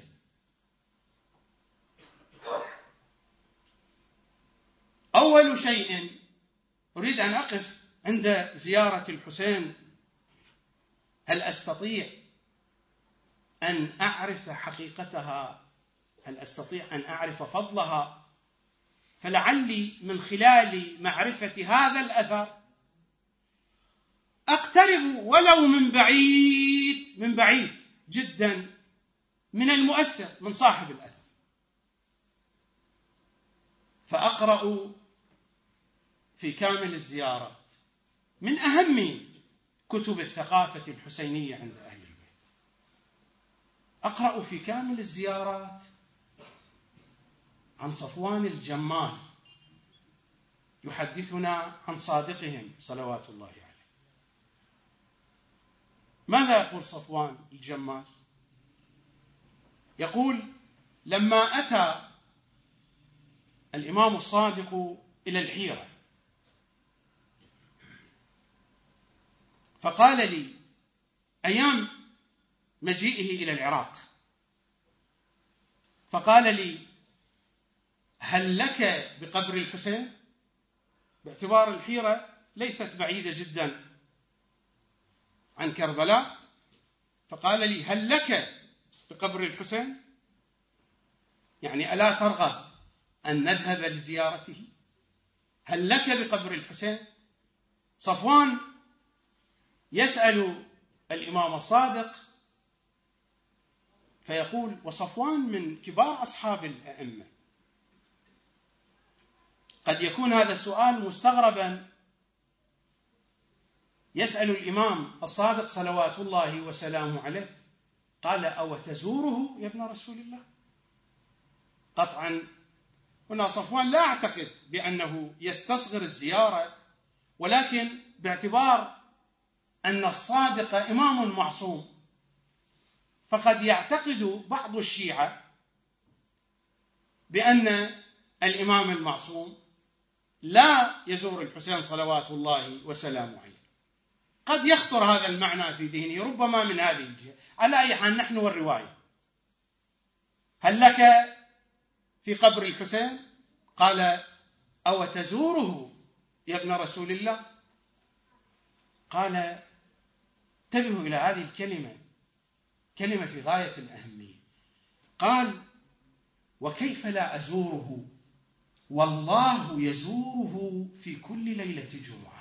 أول شيء أريد أن أقف عند زيارة الحسين، هل أستطيع أن أعرف حقيقتها؟ هل أستطيع أن أعرف فضلها؟ فلعلي من خلال معرفة هذا الأثر أقترب ولو من بعيد من بعيد جدا من المؤثر، من صاحب الأثر، فأقرأ في كامل الزيارات من أهم كتب الثقافة الحسينية عند أهل البيت. أقرأ في كامل الزيارات عن صفوان الجمال يحدثنا عن صادقهم صلوات الله عليه. ماذا يقول صفوان الجمال؟ يقول: لما أتى الإمام الصادق إلى الحيرة فقال لي أيام مجيئه إلى العراق، فقال لي: هل لك بقبر الحسين؟ باعتبار الحيرة ليست بعيدة جدا عن كربلاء، فقال لي: هل لك بقبر الحسين؟ يعني ألا ترغب أن نذهب لزيارته؟ هل لك بقبر الحسين؟ صفوان يسأل الإمام الصادق فيقول، وصفوان من كبار أصحاب الأئمة، قد يكون هذا السؤال مستغربا، يسأل الإمام الصادق صلوات الله وسلامه عليه، قال: أو تزوره يا ابن رسول الله؟ قطعا هنا صفوان لا أعتقد بأنه يستصغر الزيارة، ولكن باعتبار أن الصادق إمام معصوم، فقد يعتقد بعض الشيعة بأن الإمام المعصوم لا يزور الحسين صلوات الله وسلامه عليه. قد يخطر هذا المعنى في ذهنه، ربما من هذه الجهة. على أي حال، نحن والرواية. هل لك في قبر الحسين؟ قال: أو تزوره يا ابن رسول الله؟ قال: انتبهوا إلى هذه الكلمة، كلمة في غاية الأهمية. قال: وكيف لا أزوره والله يزوره في كل ليلة جمعة.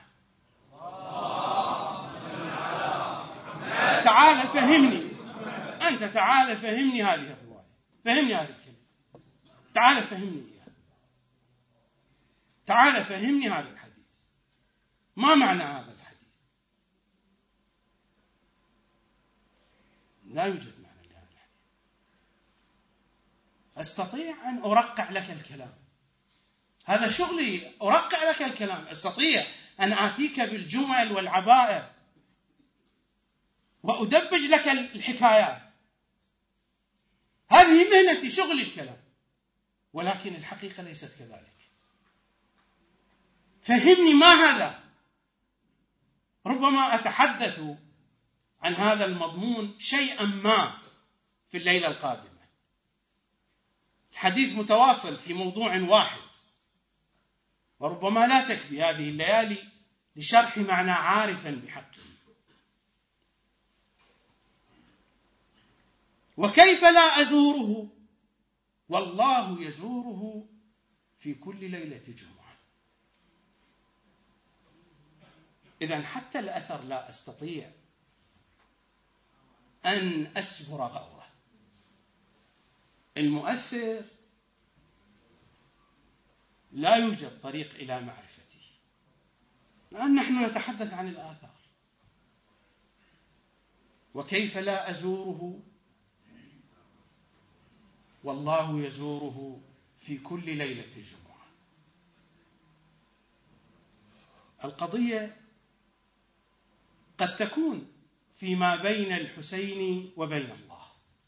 تعال فهمني أنت، تعال فهمني هذه الرواية، فهمني هذه الكلمة، تعال فهمني إياها، تعال فهمني هذا الحديث. ما معنى هذا الحديث؟ لا يوجد معنى لهذا الحديث. أستطيع أن أرقع لك الكلام، هذا شغلي، أرقع لك الكلام. أستطيع أن آتيك بالجمل والعبائر وأدبج لك الحكايات، هذه مهنتي، شغل الكلام، ولكن الحقيقة ليست كذلك. فهمني ما هذا. ربما أتحدث عن هذا المضمون شيئا ما في الليلة القادمة. الحديث متواصل في موضوع واحد، وربما لا تكفي هذه الليالي لشرح معنى عارفا بحقه. وكيف لا أزوره والله يزوره في كل ليلة جمعة. إذن حتى الأثر لا أستطيع أن أسبر غوره. المؤثر لا يوجد طريق إلى معرفته، لأن نحن نتحدث عن الآثار. وكيف لا أزوره والله يزوره في كل ليلة الجمعة. القضية قد تكون فيما بين الحسين وبين الله.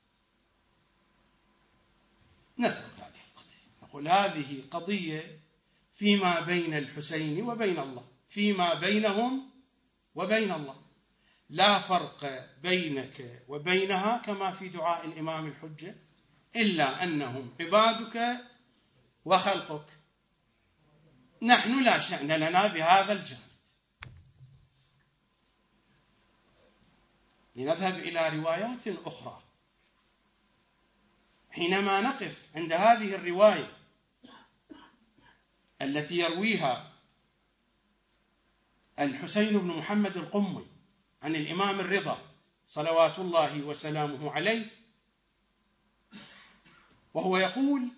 نترك هذه القضية، نقول هذه قضية فيما بين الحسين وبين الله، فيما بينهم وبين الله، لا فرق بينك وبينها كما في دعاء الإمام الحجة، إلا أنهم عبادك وخلقك. نحن لا شأن لنا بهذا الجانب. لنذهب إلى روايات أخرى. حينما نقف عند هذه الرواية التي يرويها الحسين بن محمد القمي عن الإمام الرضا صلوات الله وسلامه عليه، وهو يقول: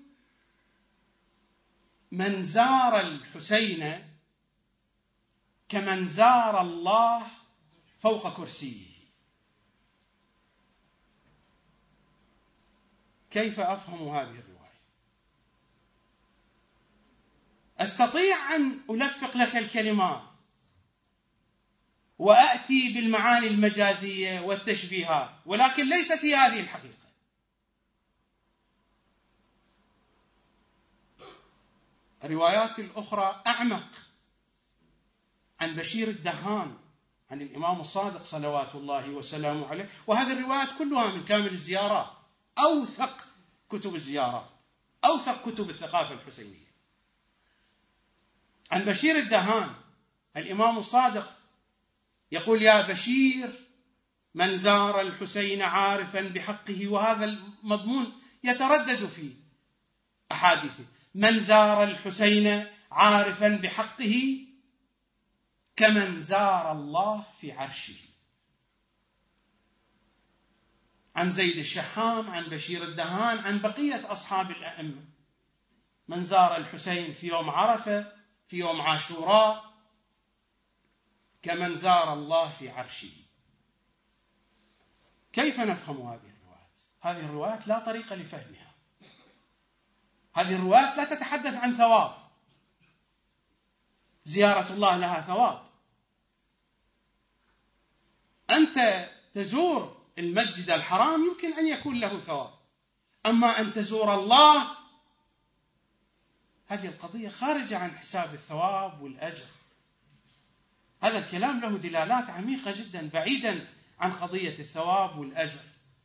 من زار الحسين كمن زار الله فوق كرسيه. كيف أفهم هذه الرواية؟ أستطيع أن ألفق لك الكلمات وأتي بالمعاني المجازية والتشبيهات، ولكن ليست هي هذه الحقيقة. الروايات الأخرى أعمق، عن بشير الدهان عن الإمام الصادق صلوات الله وسلامه عليه، وهذه الروايات كلها من كامل الزيارات، أوثق كتب الزيارات، أوثق كتب الثقافة الحسينية. عن بشير الدهان الإمام الصادق يقول: يا بشير من زار الحسين عارفا بحقه، وهذا المضمون يتردد في أحاديثه: من زار الحسين عارفا بحقه كمن زار الله في عرشه. عن زيد الشحام عن بشير الدهان عن بقية أصحاب الأئمة: من زار الحسين في يوم عرفة في يوم عاشوراء كمن زار الله في عرشه. كيف نفهم هذه الروايات؟ هذه الروايات لا طريقة لفهمها. هذه الروايات لا تتحدث عن ثواب. زيارة الله لها ثواب. أنت تزور المسجد الحرام يمكن أن يكون له ثواب، أما أن تزور الله هذه القضية خارجة عن حساب الثواب والأجر. هذا الكلام له دلالات عميقة جدا بعيدا عن قضية الثواب والأجر.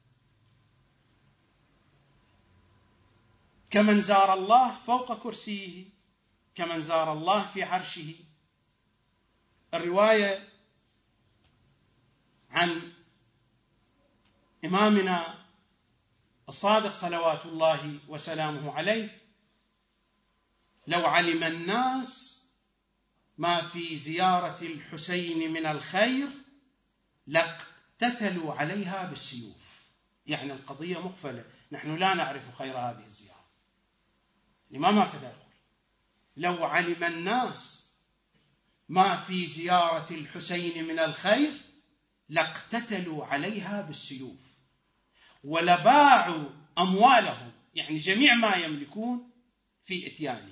كمن زار الله فوق كرسيه كمن زار الله في عرشه. الرواية عن إمامنا الصادق صلوات الله وسلامه عليه: لو علم الناس ما في زيارة الحسين من الخير لاقتتلوا عليها بالسيوف. يعني القضية مقفلة، نحن لا نعرف خير هذه الزيارة. الإمام هكذا يقول: لو علم الناس ما في زيارة الحسين من الخير لاقتتلوا عليها بالسيوف ولباعوا أموالهم، يعني جميع ما يملكون، في إتيانه.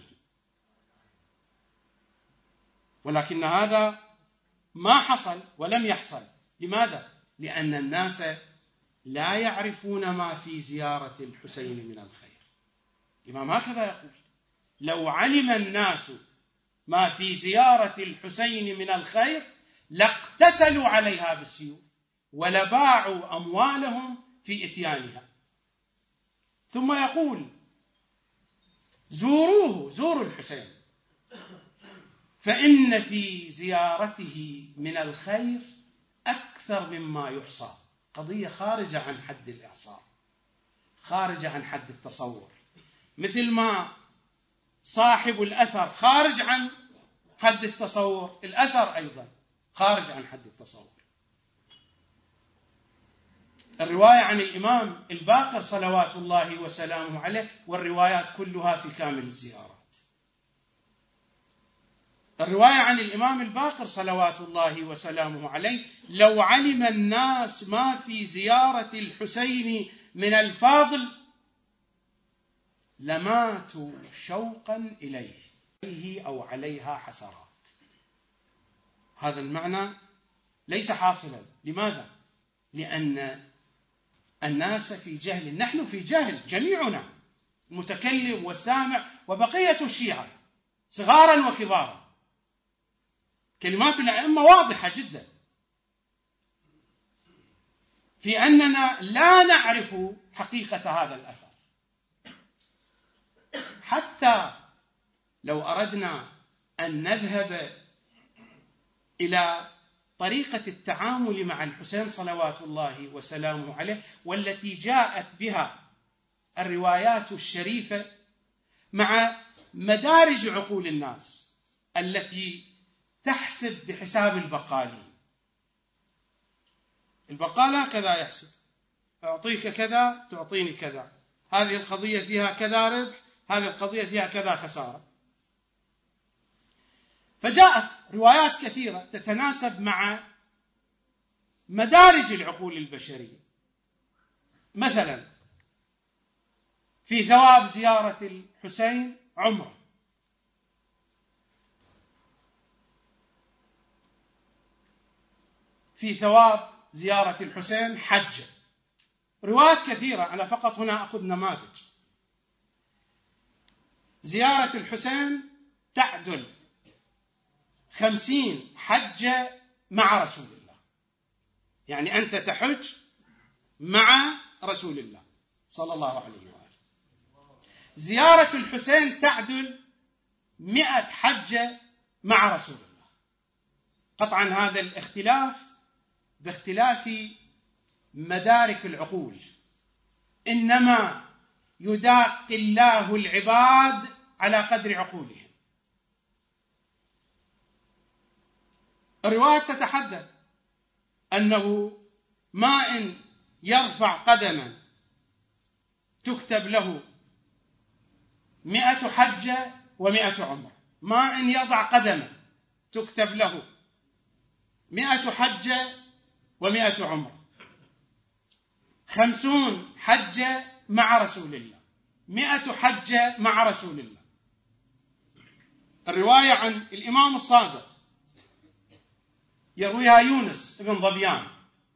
ولكن هذا ما حصل ولم يحصل. لماذا؟ لأن الناس لا يعرفون ما في زيارة الحسين من الخير. الإمام هكذا يقول: لو علم الناس ما في زيارة الحسين من الخير لاقتتلوا عليها بالسيوف ولباعوا أموالهم في إتيانها. ثم يقول: زوروه، زوروا الحسين، فإن في زيارته من الخير أكثر مما يحصى. قضية خارجة عن حد الإعصار، خارجة عن حد التصور، مثل ما صاحب الأثر خارج عن حد التصور، الأثر أيضا خارج عن حد التصور. الرواية عن الإمام الباقر صلوات الله وسلامه عليه، والروايات كلها في كامل الزيارات. الرواية عن الإمام الباقر صلوات الله وسلامه عليه: لو علم الناس ما في زيارة الحسين من الفاضل لماتوا شوقا إليه أو عليها حسرات. هذا المعنى ليس حاصلا. لماذا؟ لأن الناس في جهل، نحن في جهل جميعنا، المتكلم والسامع وبقية الشيعة صغارا وكبارا. كلمات الأئمة واضحة جدا في أننا لا نعرف حقيقة هذا الأثر. حتى لو أردنا أن نذهب إلى طريقة التعامل مع الحسين صلوات الله وسلامه عليه، والتي جاءت بها الروايات الشريفة مع مدارج عقول الناس التي تحسب بحساب البقالين. البقال هكذا يحسب: أعطيك كذا تعطيني كذا، هذه القضية فيها كذا ربح، هذه القضية فيها كذا خسارة. فجاءت روايات كثيرة تتناسب مع مدارج العقول البشرية. مثلا في ثواب زيارة الحسين عمرة، في ثواب زيارة الحسين حجة. روايات كثيرة، أنا فقط هنا أخذ نماذج. زيارة الحسين تعدل خمسين حجة مع رسول الله، يعني أنت تحج مع رسول الله صلى الله عليه وآله. زيارة الحسين تعدل مئة حجة مع رسول الله. قطعا هذا الاختلاف باختلاف مدارك العقول، إنما يداقي الله العباد على قدر عقولهم. الرواية تتحدث أنه ما إن يرفع قدما تكتب له مئة حجة ومئة عمرة، ما إن يضع قدما تكتب له مئة حجة ومئة عمرة، خمسون حجة مع رسول الله، مئة حجة مع رسول الله. الرواية عن الإمام الصادق يرويها يونس بن ظبيان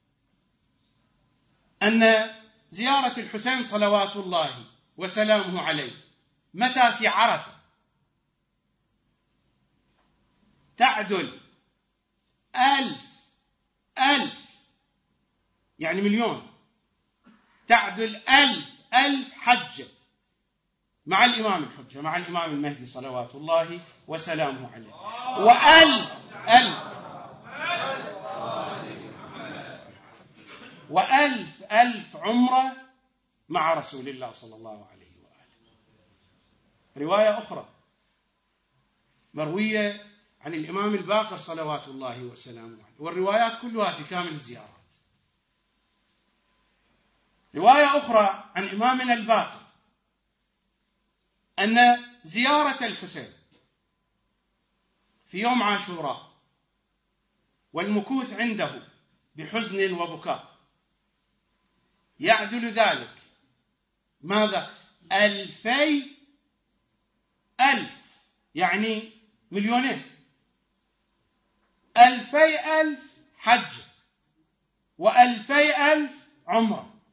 أن زيارة الحسين صلوات الله وسلامه عليه متى في عرفة تعدل ألف ألف يعني مليون، تعدل ألف ألف حجة مع الإمام الحجة، مع الإمام المهدي صلوات الله وسلامه عليه، وألف ألف وألف ألف عمرة مع رسول الله صلى الله عليه وآله. رواية أخرى مروية عن الإمام الباقر صلوات الله وسلامه عليه، والروايات كلها في كامل الزيارات. رواية أخرى عن إمامنا الباقر أن زيارة الحسين في يوم عاشوراء والمكوث عنده بحزن وبكاء يعدل ذلك ماذا؟ ألفي ألف، يعني مليونين، ألفي ألف حج وألفي ألف عمرة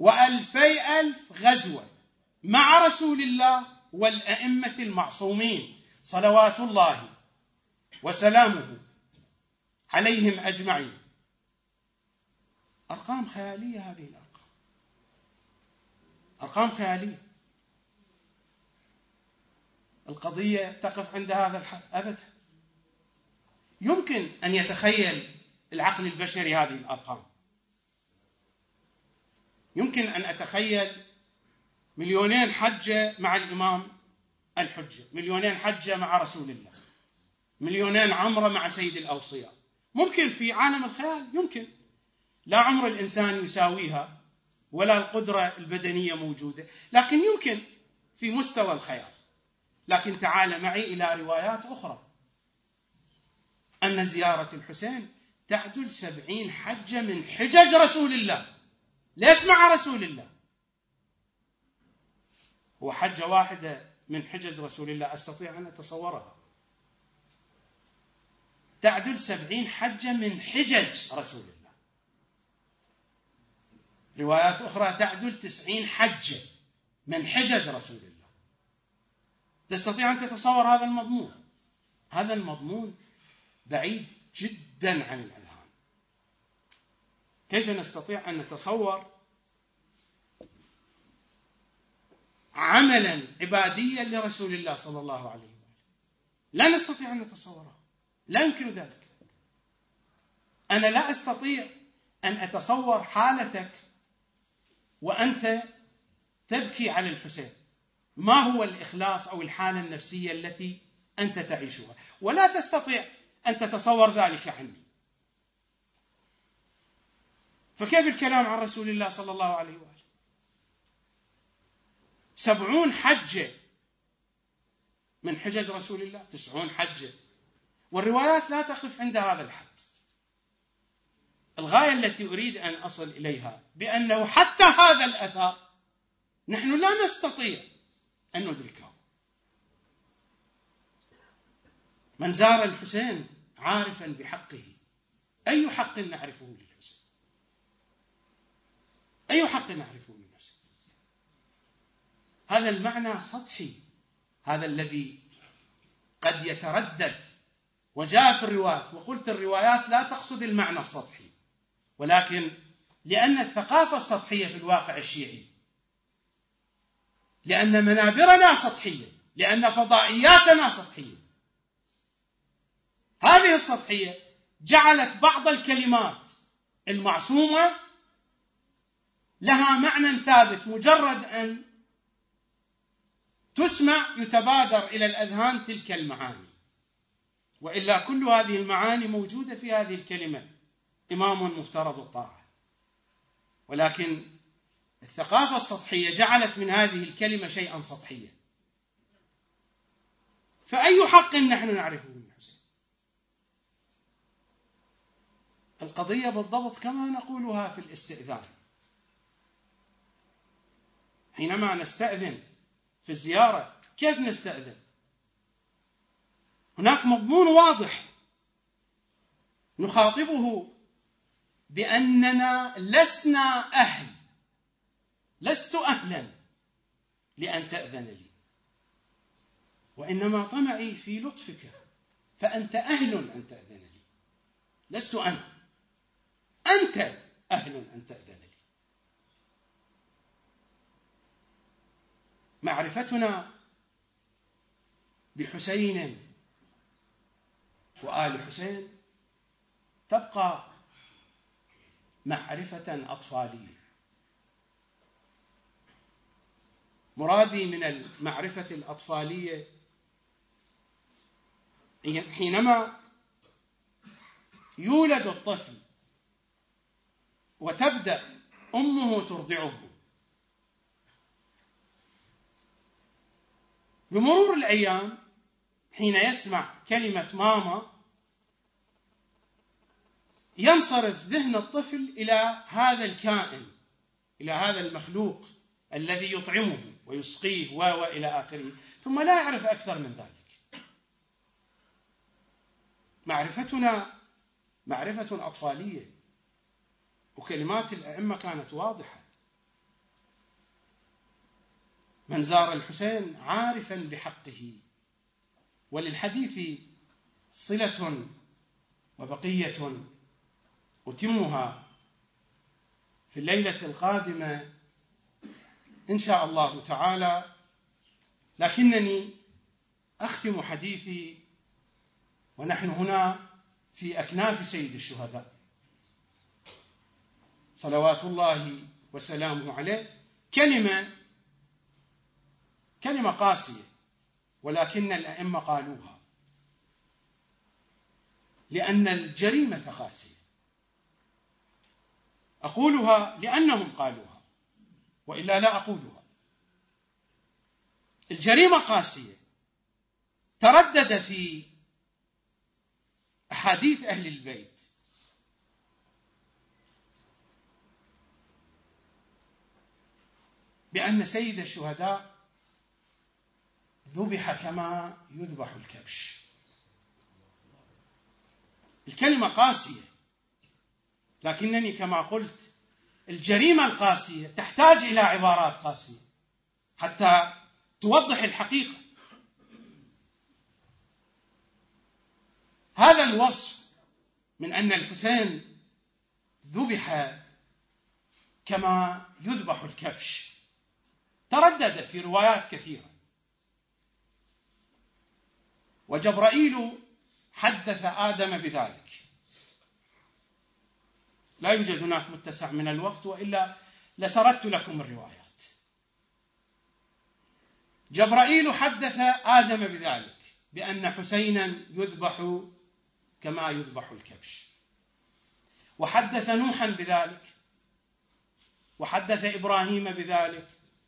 وألفي ألف غزوة مع رسول الله والأئمة المعصومين صلوات الله وسلامه عليهم أجمعين. أرقام خيالية، هذه الأرقام أرقام خيالية. القضية تقف عند هذا الحد؟ أبدا. يمكن أن يتخيل العقل البشري هذه الأرقام. يمكن أن أتخيل مليونين حجة مع الإمام الحجة، مليونين حجة مع رسول الله، مليونين عمرة مع سيد الأوصياء. ممكن في عالم الخيال، يمكن. لا عمر الإنسان يساويها ولا القدرة البدنية موجودة، لكن يمكن في مستوى الخيال. لكن تعال معي إلى روايات أخرى أن زيارة الحسين تعدل سبعين حجة من حجج رسول الله. ليش مع رسول الله؟ هو حجة واحدة من حجج رسول الله أستطيع أن أتصورها. تعدل سبعين حجة من حجج رسول الله. روايات أخرى تعدل تسعين حجة من حجج رسول الله. تستطيع أن تتصور هذا المضمون؟ هذا المضمون بعيد جدا عن الأذهان. كيف نستطيع أن نتصور عملا عباديا لرسول الله صلى الله عليه وسلم؟ لا نستطيع أن نتصوره، لا يمكن ذلك. أنا لا أستطيع أن أتصور حالتك وأنت تبكي على الحسين. ما هو الإخلاص أو الحالة النفسية التي أنت تعيشها؟ ولا تستطيع أن تتصور ذلك عني. فكيف الكلام عن رسول الله صلى الله عليه وآله؟ سبعون حجة من حجج رسول الله، تسعون حجة، والروايات لا تقف عند هذا الحد. الغاية التي أريد أن أصل إليها بأنه حتى هذا الأثر نحن لا نستطيع أن ندركه. من زار الحسين عارفا بحقه، أي حق نعرفه للحسين؟ أي حق نعرفه للحسين؟ هذا المعنى سطحي، هذا الذي قد يتردد وجاء في الروايات. وقلت الروايات لا تقصد المعنى السطحي، ولكن لأن الثقافة السطحية في الواقع الشيعي، لأن منابرنا سطحية، لأن فضائياتنا سطحية. هذه السطحية جعلت بعض الكلمات المعصومة لها معنى ثابت، مجرد أن تسمع يتبادر إلى الأذهان تلك المعاني، وإلا كل هذه المعاني موجودة في هذه الكلمة: إمام مفترض الطاعة. ولكن الثقافة السطحية جعلت من هذه الكلمة شيئا سطحيا. فأي حق نحن نعرفه للحسين؟ القضية بالضبط كما نقولها في الاستئذان. حينما نستأذن في الزيارة كيف نستأذن؟ هناك مضمون واضح نخاطبه بأننا لسنا أهل، لست أهلا لأن تأذن لي، وإنما طمعي في لطفك، فأنت أهل أن تأذن لي، لست أنا، أنت أهل أن تأذن لي. معرفتنا بحسين وآل حسين تبقى معرفة أطفالية. مرادي من المعرفة الأطفالية حينما يولد الطفل وتبدأ أمه ترضعه، بمرور الأيام حين يسمع كلمة ماما ينصرف ذهن الطفل إلى هذا الكائن، إلى هذا المخلوق الذي يطعمه ويسقيه وإلى آخره، ثم لا يعرف أكثر من ذلك. معرفتنا معرفة أطفالية، وكلمات الأئمة كانت واضحة. من زار الحسين عارفا بحقه. وللحديث صلة وبقية أتمها في الليلة القادمة إن شاء الله تعالى، لكنني أختم حديثي ونحن هنا في أكناف سيد الشهداء صلوات الله وسلامه عليه. كلمة كلمة قاسية، ولكن الأئمة قالوها لأن الجريمة قاسية. أقولها لأنهم قالوها وإلا لا أقولها. الجريمة قاسية، تردد في أحاديث أهل البيت بأن سيد الشهداء ذبح كما يذبح الكبش. الكلمة قاسية، لكنني كما قلت الجريمة القاسية تحتاج إلى عبارات قاسية حتى توضح الحقيقة. هذا الوصف من أن الحسين ذبح كما يذبح الكبش تردد في روايات كثيرة، وجبرائيل حدث آدم بذلك. لا يوجد هناك متسع من الوقت، وإلا لسردت لكم الروايات. جبرائيل حدث آدم بذلك، بأن حسينا يذبح كما يذبح الكبش، وحدث نوحا بذلك، وحدث إبراهيم بذلك،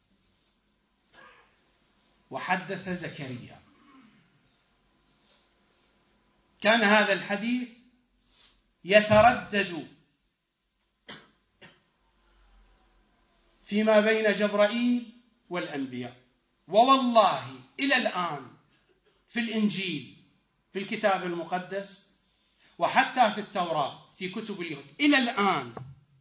وحدث زكريا. كان هذا الحديث يتردد فيما بين جبرائيل والأنبياء، ووالله إلى الآن في الإنجيل في الكتاب المقدس وحتى في التوراة في كتب اليهود إلى الآن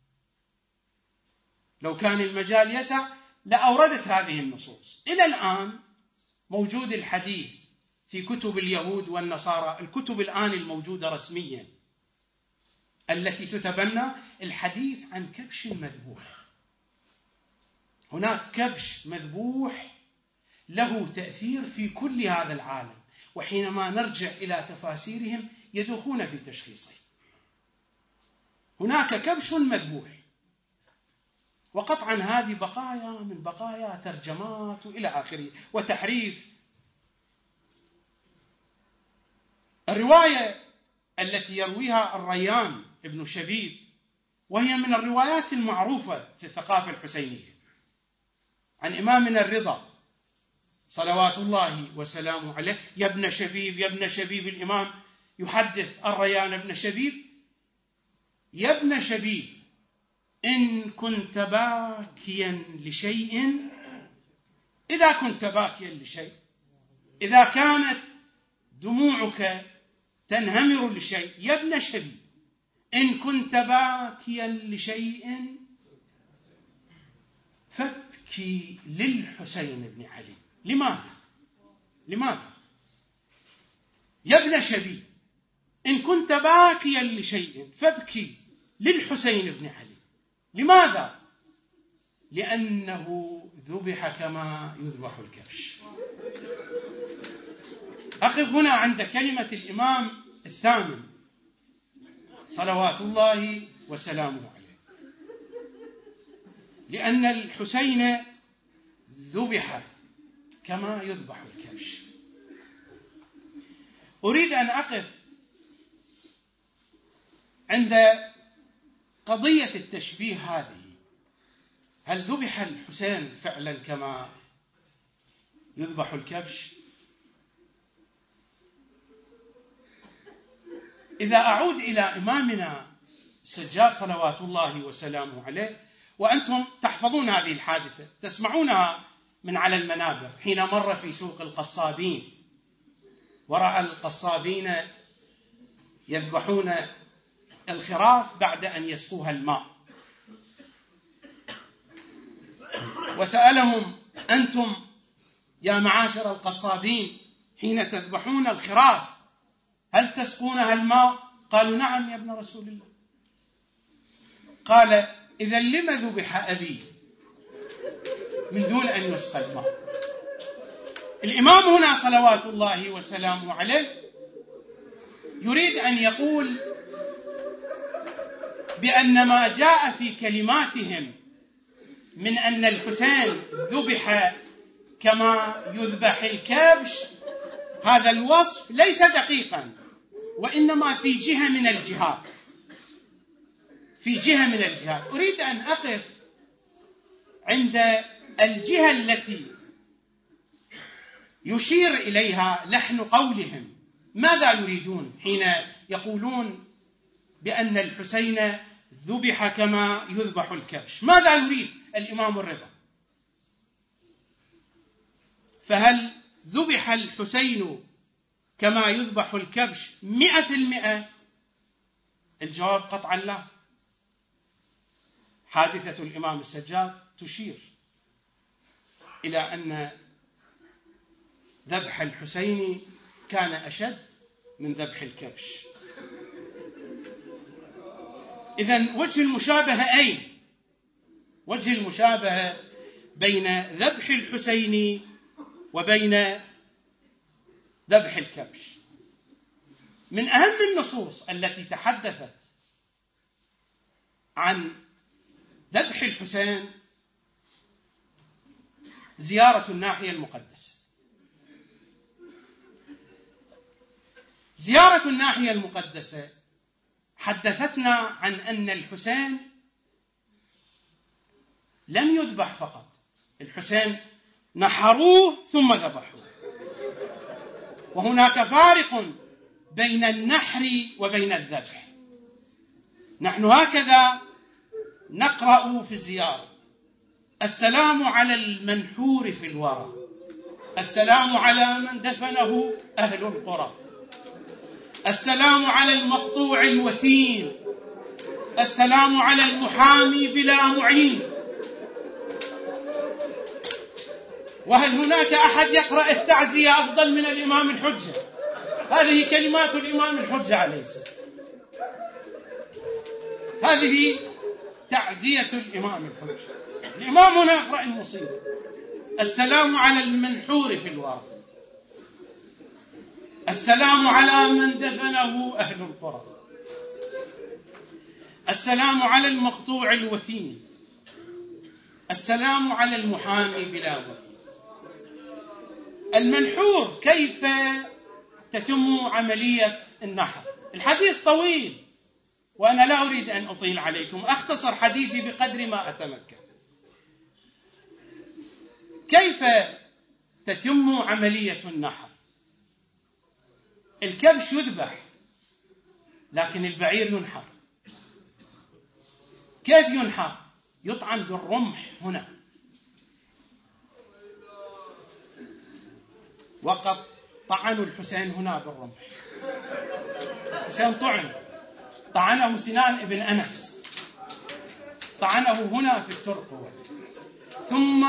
لو كان المجال يسع لأوردت هذه النصوص. إلى الآن موجود الحديث في كتب اليهود والنصارى، الكتب الآن الموجودة رسميا التي تتبنى الحديث عن كبش مذبوح. هناك كبش مذبوح له تأثير في كل هذا العالم، وحينما نرجع إلى تفاسيرهم يدوخون في تشخيصه. هناك كبش مذبوح، وقطعا هذه بقايا من بقايا ترجمات إلى آخره وتحريف. الرواية التي يرويها الريان ابن شبيب، وهي من الروايات المعروفة في الثقافة الحسينية، عن إمامنا الرضا صلوات الله وسلامه عليه: يا ابن شبيب يا ابن شبيب. الإمام يحدث الريان ابن شبيب: يا ابن شبيب، إن كنت باكيا لشيء، إذا كنت باكيا لشيء، إذا كانت دموعك تنهمر لشيء، يا ابن شبيب، إن كنت باكيا لشيء فابكي للحسين بن علي. لماذا؟ لماذا؟ يا ابن شبيب، إن كنت باكيا لشيء فابكي للحسين بن علي. لماذا؟ لأنه ذبح كما يذبح الكبش. أقف هنا عند كلمة الإمام الثامن صلوات الله وسلامه عليه، لأن الحسين ذبح كما يذبح الكبش. أريد أن أقف عند قضية التشبيه هذه. هل ذبح الحسين فعلا كما يذبح الكبش؟ إذا أعود إلى إمامنا السجاد صلوات الله وسلامه عليه، وأنتم تحفظون هذه الحادثة، تسمعونها من على المنابر، حين مر في سوق القصابين ورأى القصابين يذبحون الخراف بعد أن يسقوها الماء، وسألهم: أنتم يا معاشر القصابين حين تذبحون الخراف هل تسقونها الماء؟ قالوا نعم يا ابن رسول الله. قال إذا لم ذبح أبي من دون أن يسقى الماء؟ الإمام هنا صلوات الله وسلامه عليه يريد أن يقول بأن ما جاء في كلماتهم من أن الحسين ذبح كما يذبح الكبش هذا الوصف ليس دقيقا، وإنما في جهة من الجهات في جهة من الجهات أريد أن أقف عند الجهة التي يشير إليها لحن قولهم. ماذا يريدون حين يقولون بأن الحسين ذبح كما يذبح الكبش؟ ماذا يريد الإمام الرضا؟ فهل ذبح الحسين كما يذبح الكبش مئة في المئة؟ الجواب قطعا لا. حادثة الإمام السجاد تشير إلى أن ذبح الحسين كان أشد من ذبح الكبش. إذن وجه المشابهة أين؟ وجه المشابهة بين ذبح الحسين وبين ذبح الكبش. من أهم النصوص التي تحدثت عن ذبح الحسين زيارة الناحية المقدسة. زيارة الناحية المقدسة حدثتنا عن أن الحسين لم يذبح فقط، الحسين نحروه ثم ذبحوه، وهناك فارق بين النحر وبين الذبح. نحن هكذا نقرأ في الزيارة: السلام على المنحور في الورى، السلام على من دفنه أهل القرى، السلام على المقطوع الوثين، السلام على المحامي بلا معين. وهل هناك أحد يقرأ التعزية أفضل من الإمام الحجة؟ هذه كلمات الإمام الحجة عليه السلام، هذه تعزية الإمام الحجة. الإمام هنا يقرأ المصيبة: السلام على المنحور في الورى، السلام على من دفنه أهل القرى، السلام على المقطوع الوثين، السلام على المحامي بلا وثين. المنحور كيف تتم عملية النحر؟ الحديث طويل وأنا لا أريد أن أطيل عليكم، أختصر حديثي بقدر ما أتمكن. كيف تتم عملية النحر؟ الكبش يذبح لكن البعير ينحر. كيف ينحر؟ يطعن بالرمح هنا، وقد طعنوا الحسين هنا بالرمح. الحسين طعن، طعنه سنان ابن أنس، طعنه هنا في الترقوة، ثم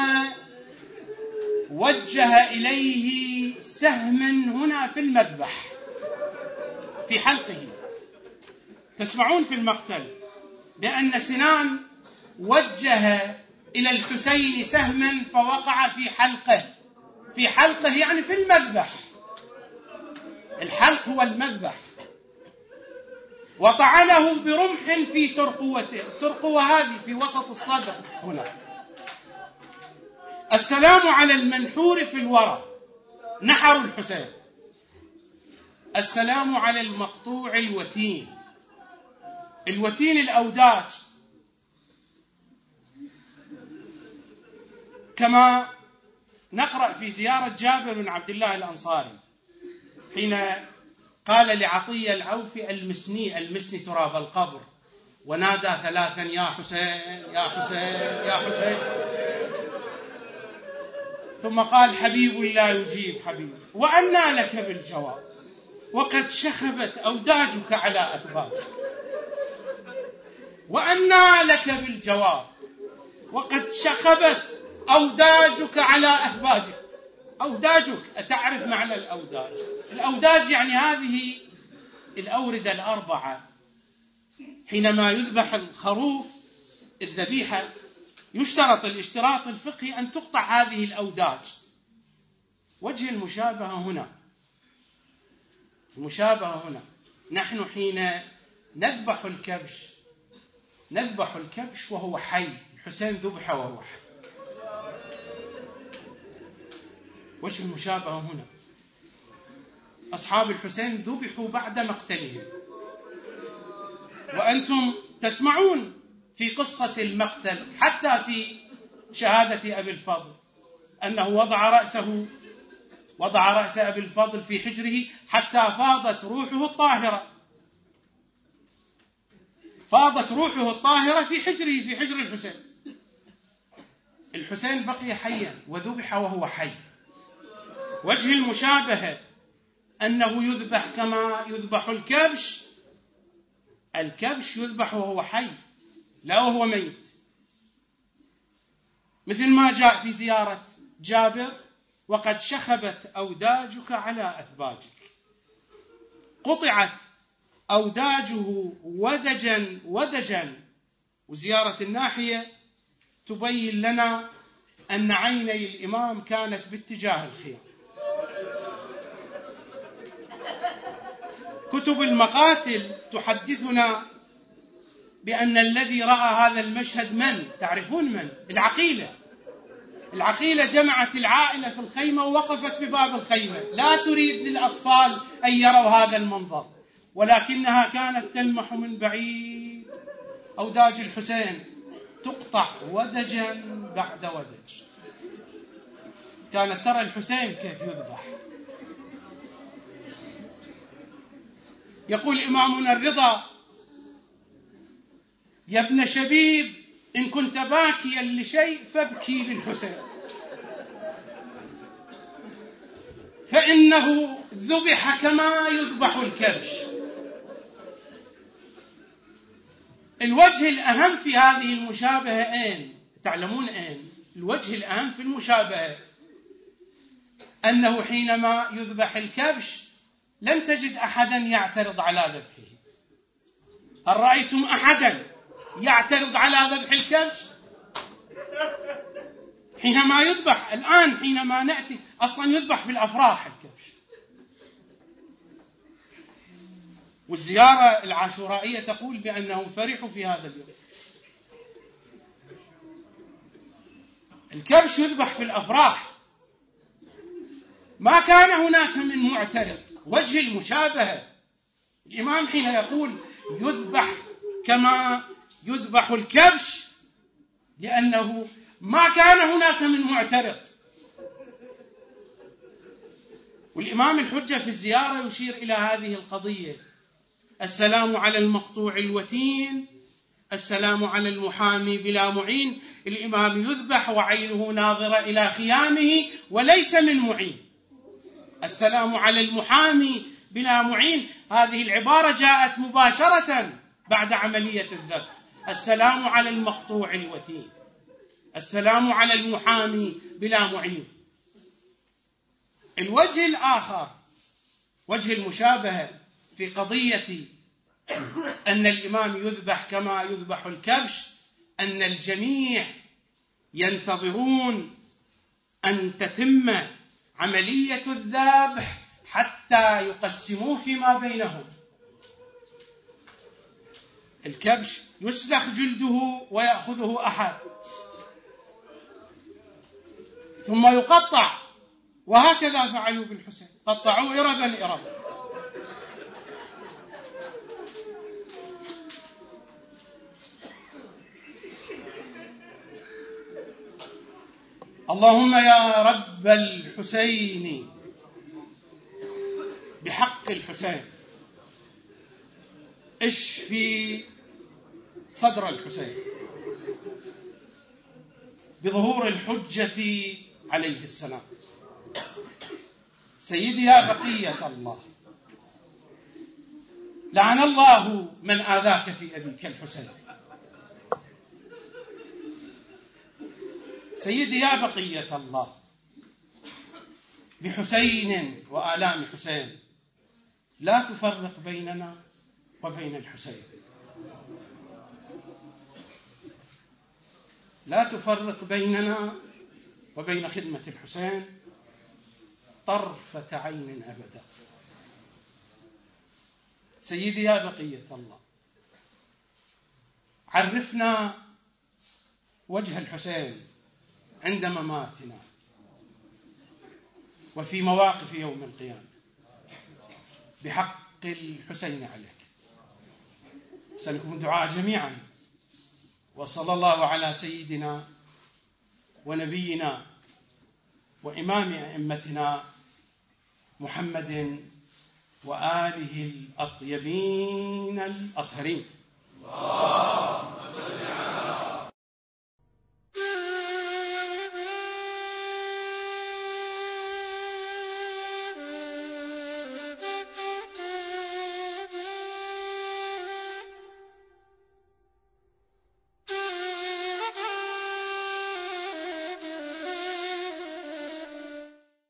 وجه إليه سهما هنا في المذبح في حلقه. تسمعون في المقتل بأن سنان وجه إلى الحسين سهما فوقع في حلقه. في حلقه يعني في المذبح، الحلق هو المذبح. وطعنه برمح في ترقوته، الترقوة هذه في وسط الصدر هنا. السلام على المنحور في الورى، نحر الحسين. السلام على المقطوع الوتين، الوتين الأوداج، كما نقرأ في زيارة جابر بن عبد الله الأنصاري حين قال لعطية العوفي المسني المسني تراب القبر، ونادى ثلاثا: يا حسين يا حسين يا حسين. ثم قال: حبيب لا يجيب حبيب، وأنى لك بالجواب وقد شخبت أوداجك على أثباتك. وأنى لك بالجواب وقد شخبت أوداجك على أثباتك. أوداجك، أتعرف معنى الأوداج؟ الأوداج يعني هذه الأوردة الأربعة. حينما يذبح الخروف الذبيحة يشترط الاشتراط الفقهي أن تقطع هذه الأوداج. وجه المشابهة هنا، المشابهة هنا، نحن حين نذبح الكبش نذبح الكبش وهو حي. الحسين ذبح وهو حي. وجه المشابهة هنا، أصحاب الحسين ذبحوا بعد مقتلهم، وأنتم تسمعون في قصة المقتل حتى في شهادة أبي الفضل أنه وضع رأسه وضع رأس أبي الفضل في حجره حتى فاضت روحه الطاهرة فاضت روحه الطاهرة في حجره، في حجر الحسين. الحسين بقي حيا وذبح وهو حي. وجه المشابهة أنه يذبح كما يذبح الكبش. الكبش يذبح وهو حي لا وهو ميت، مثل ما جاء في زيارة جابر: وقد شخبت أوداجك على أثباجك. قطعت أوداجه ودجا ودجا. وزيارة الناحية تبين لنا أن عيني الإمام كانت باتجاه الخيام. كتب المقاتل تحدثنا بأن الذي رأى هذا المشهد من؟ تعرفون من؟ العقيلة. العقيلة جمعت العائلة في الخيمة ووقفت بباب الخيمة، لا تريد للأطفال أن يروا هذا المنظر، ولكنها كانت تلمح من بعيد أوداج الحسين تقطع ودجا بعد ودج. كانت ترى الحسين كيف يذبح. يقول إمامنا الرضا: يا ابن شبيب إن كنت باكيا لشيء فابكي للحسين، فإنه ذبح كما يذبح الكبش. الوجه الأهم في هذه المشابهة أين؟ تعلمون أين؟ الوجه الأهم في المشابهة أنه حينما يذبح الكبش لن تجد أحدا يعترض على ذبحه. هل رأيتم أحدا يعترض على ذبح الكبش؟ حينما يذبح الآن، حينما نأتي أصلا يذبح في الأفراح الكبش. والزيارة العاشورائية تقول بأنهم فرحوا في هذا اليوم. الكبش يذبح في الأفراح، ما كان هناك من معترض. وجه المشابهة، الإمام حين يقول يذبح كما يذبح الكبش لأنه ما كان هناك من معترض. والإمام الحجة في الزيارة يشير إلى هذه القضية: السلام على المقطوع الوتين، السلام على المحامي بلا معين. الإمام يذبح وعينه ناظرة إلى خيامه وليس من معين. السلام على المحامي بلا معين، هذه العبارة جاءت مباشرة بعد عملية الذبح. السلام على المقطوع الوتين، السلام على المحامي بلا معين. الوجه الآخر، وجه المشابهة في قضية أن الإمام يذبح كما يذبح الكبش، أن الجميع ينتظرون أن تتم عملية الذبح حتى يقسموه فيما بينهم. الكبش يسلخ جلده ويأخذه أحد ثم يقطع، وهكذا فعلوا بالحسين، قطعوه إربا إربا. اللهم يا رب الحسين بحق الحسين اشفي صدر الحسين بظهور الحجة عليه السلام. سيدي يا بقية الله، لعن الله من آذاك في أبيك الحسين. سيدي يا بقية الله، بحسين وآلام حسين، لا تفرق بيننا وبين الحسين، لا تفرق بيننا وبين خدمة الحسين طرفة عين أبدا. سيدي يا بقية الله، عرفنا وجه الحسين عند مماتنا وفي مواقف يوم القيامة بحق الحسين عليك. أسألكم الدعاء جميعا، وصلى الله على سيدنا ونبينا وإمام أئمتنا محمد وآله الأطيبين الأطهرين. اللهم صل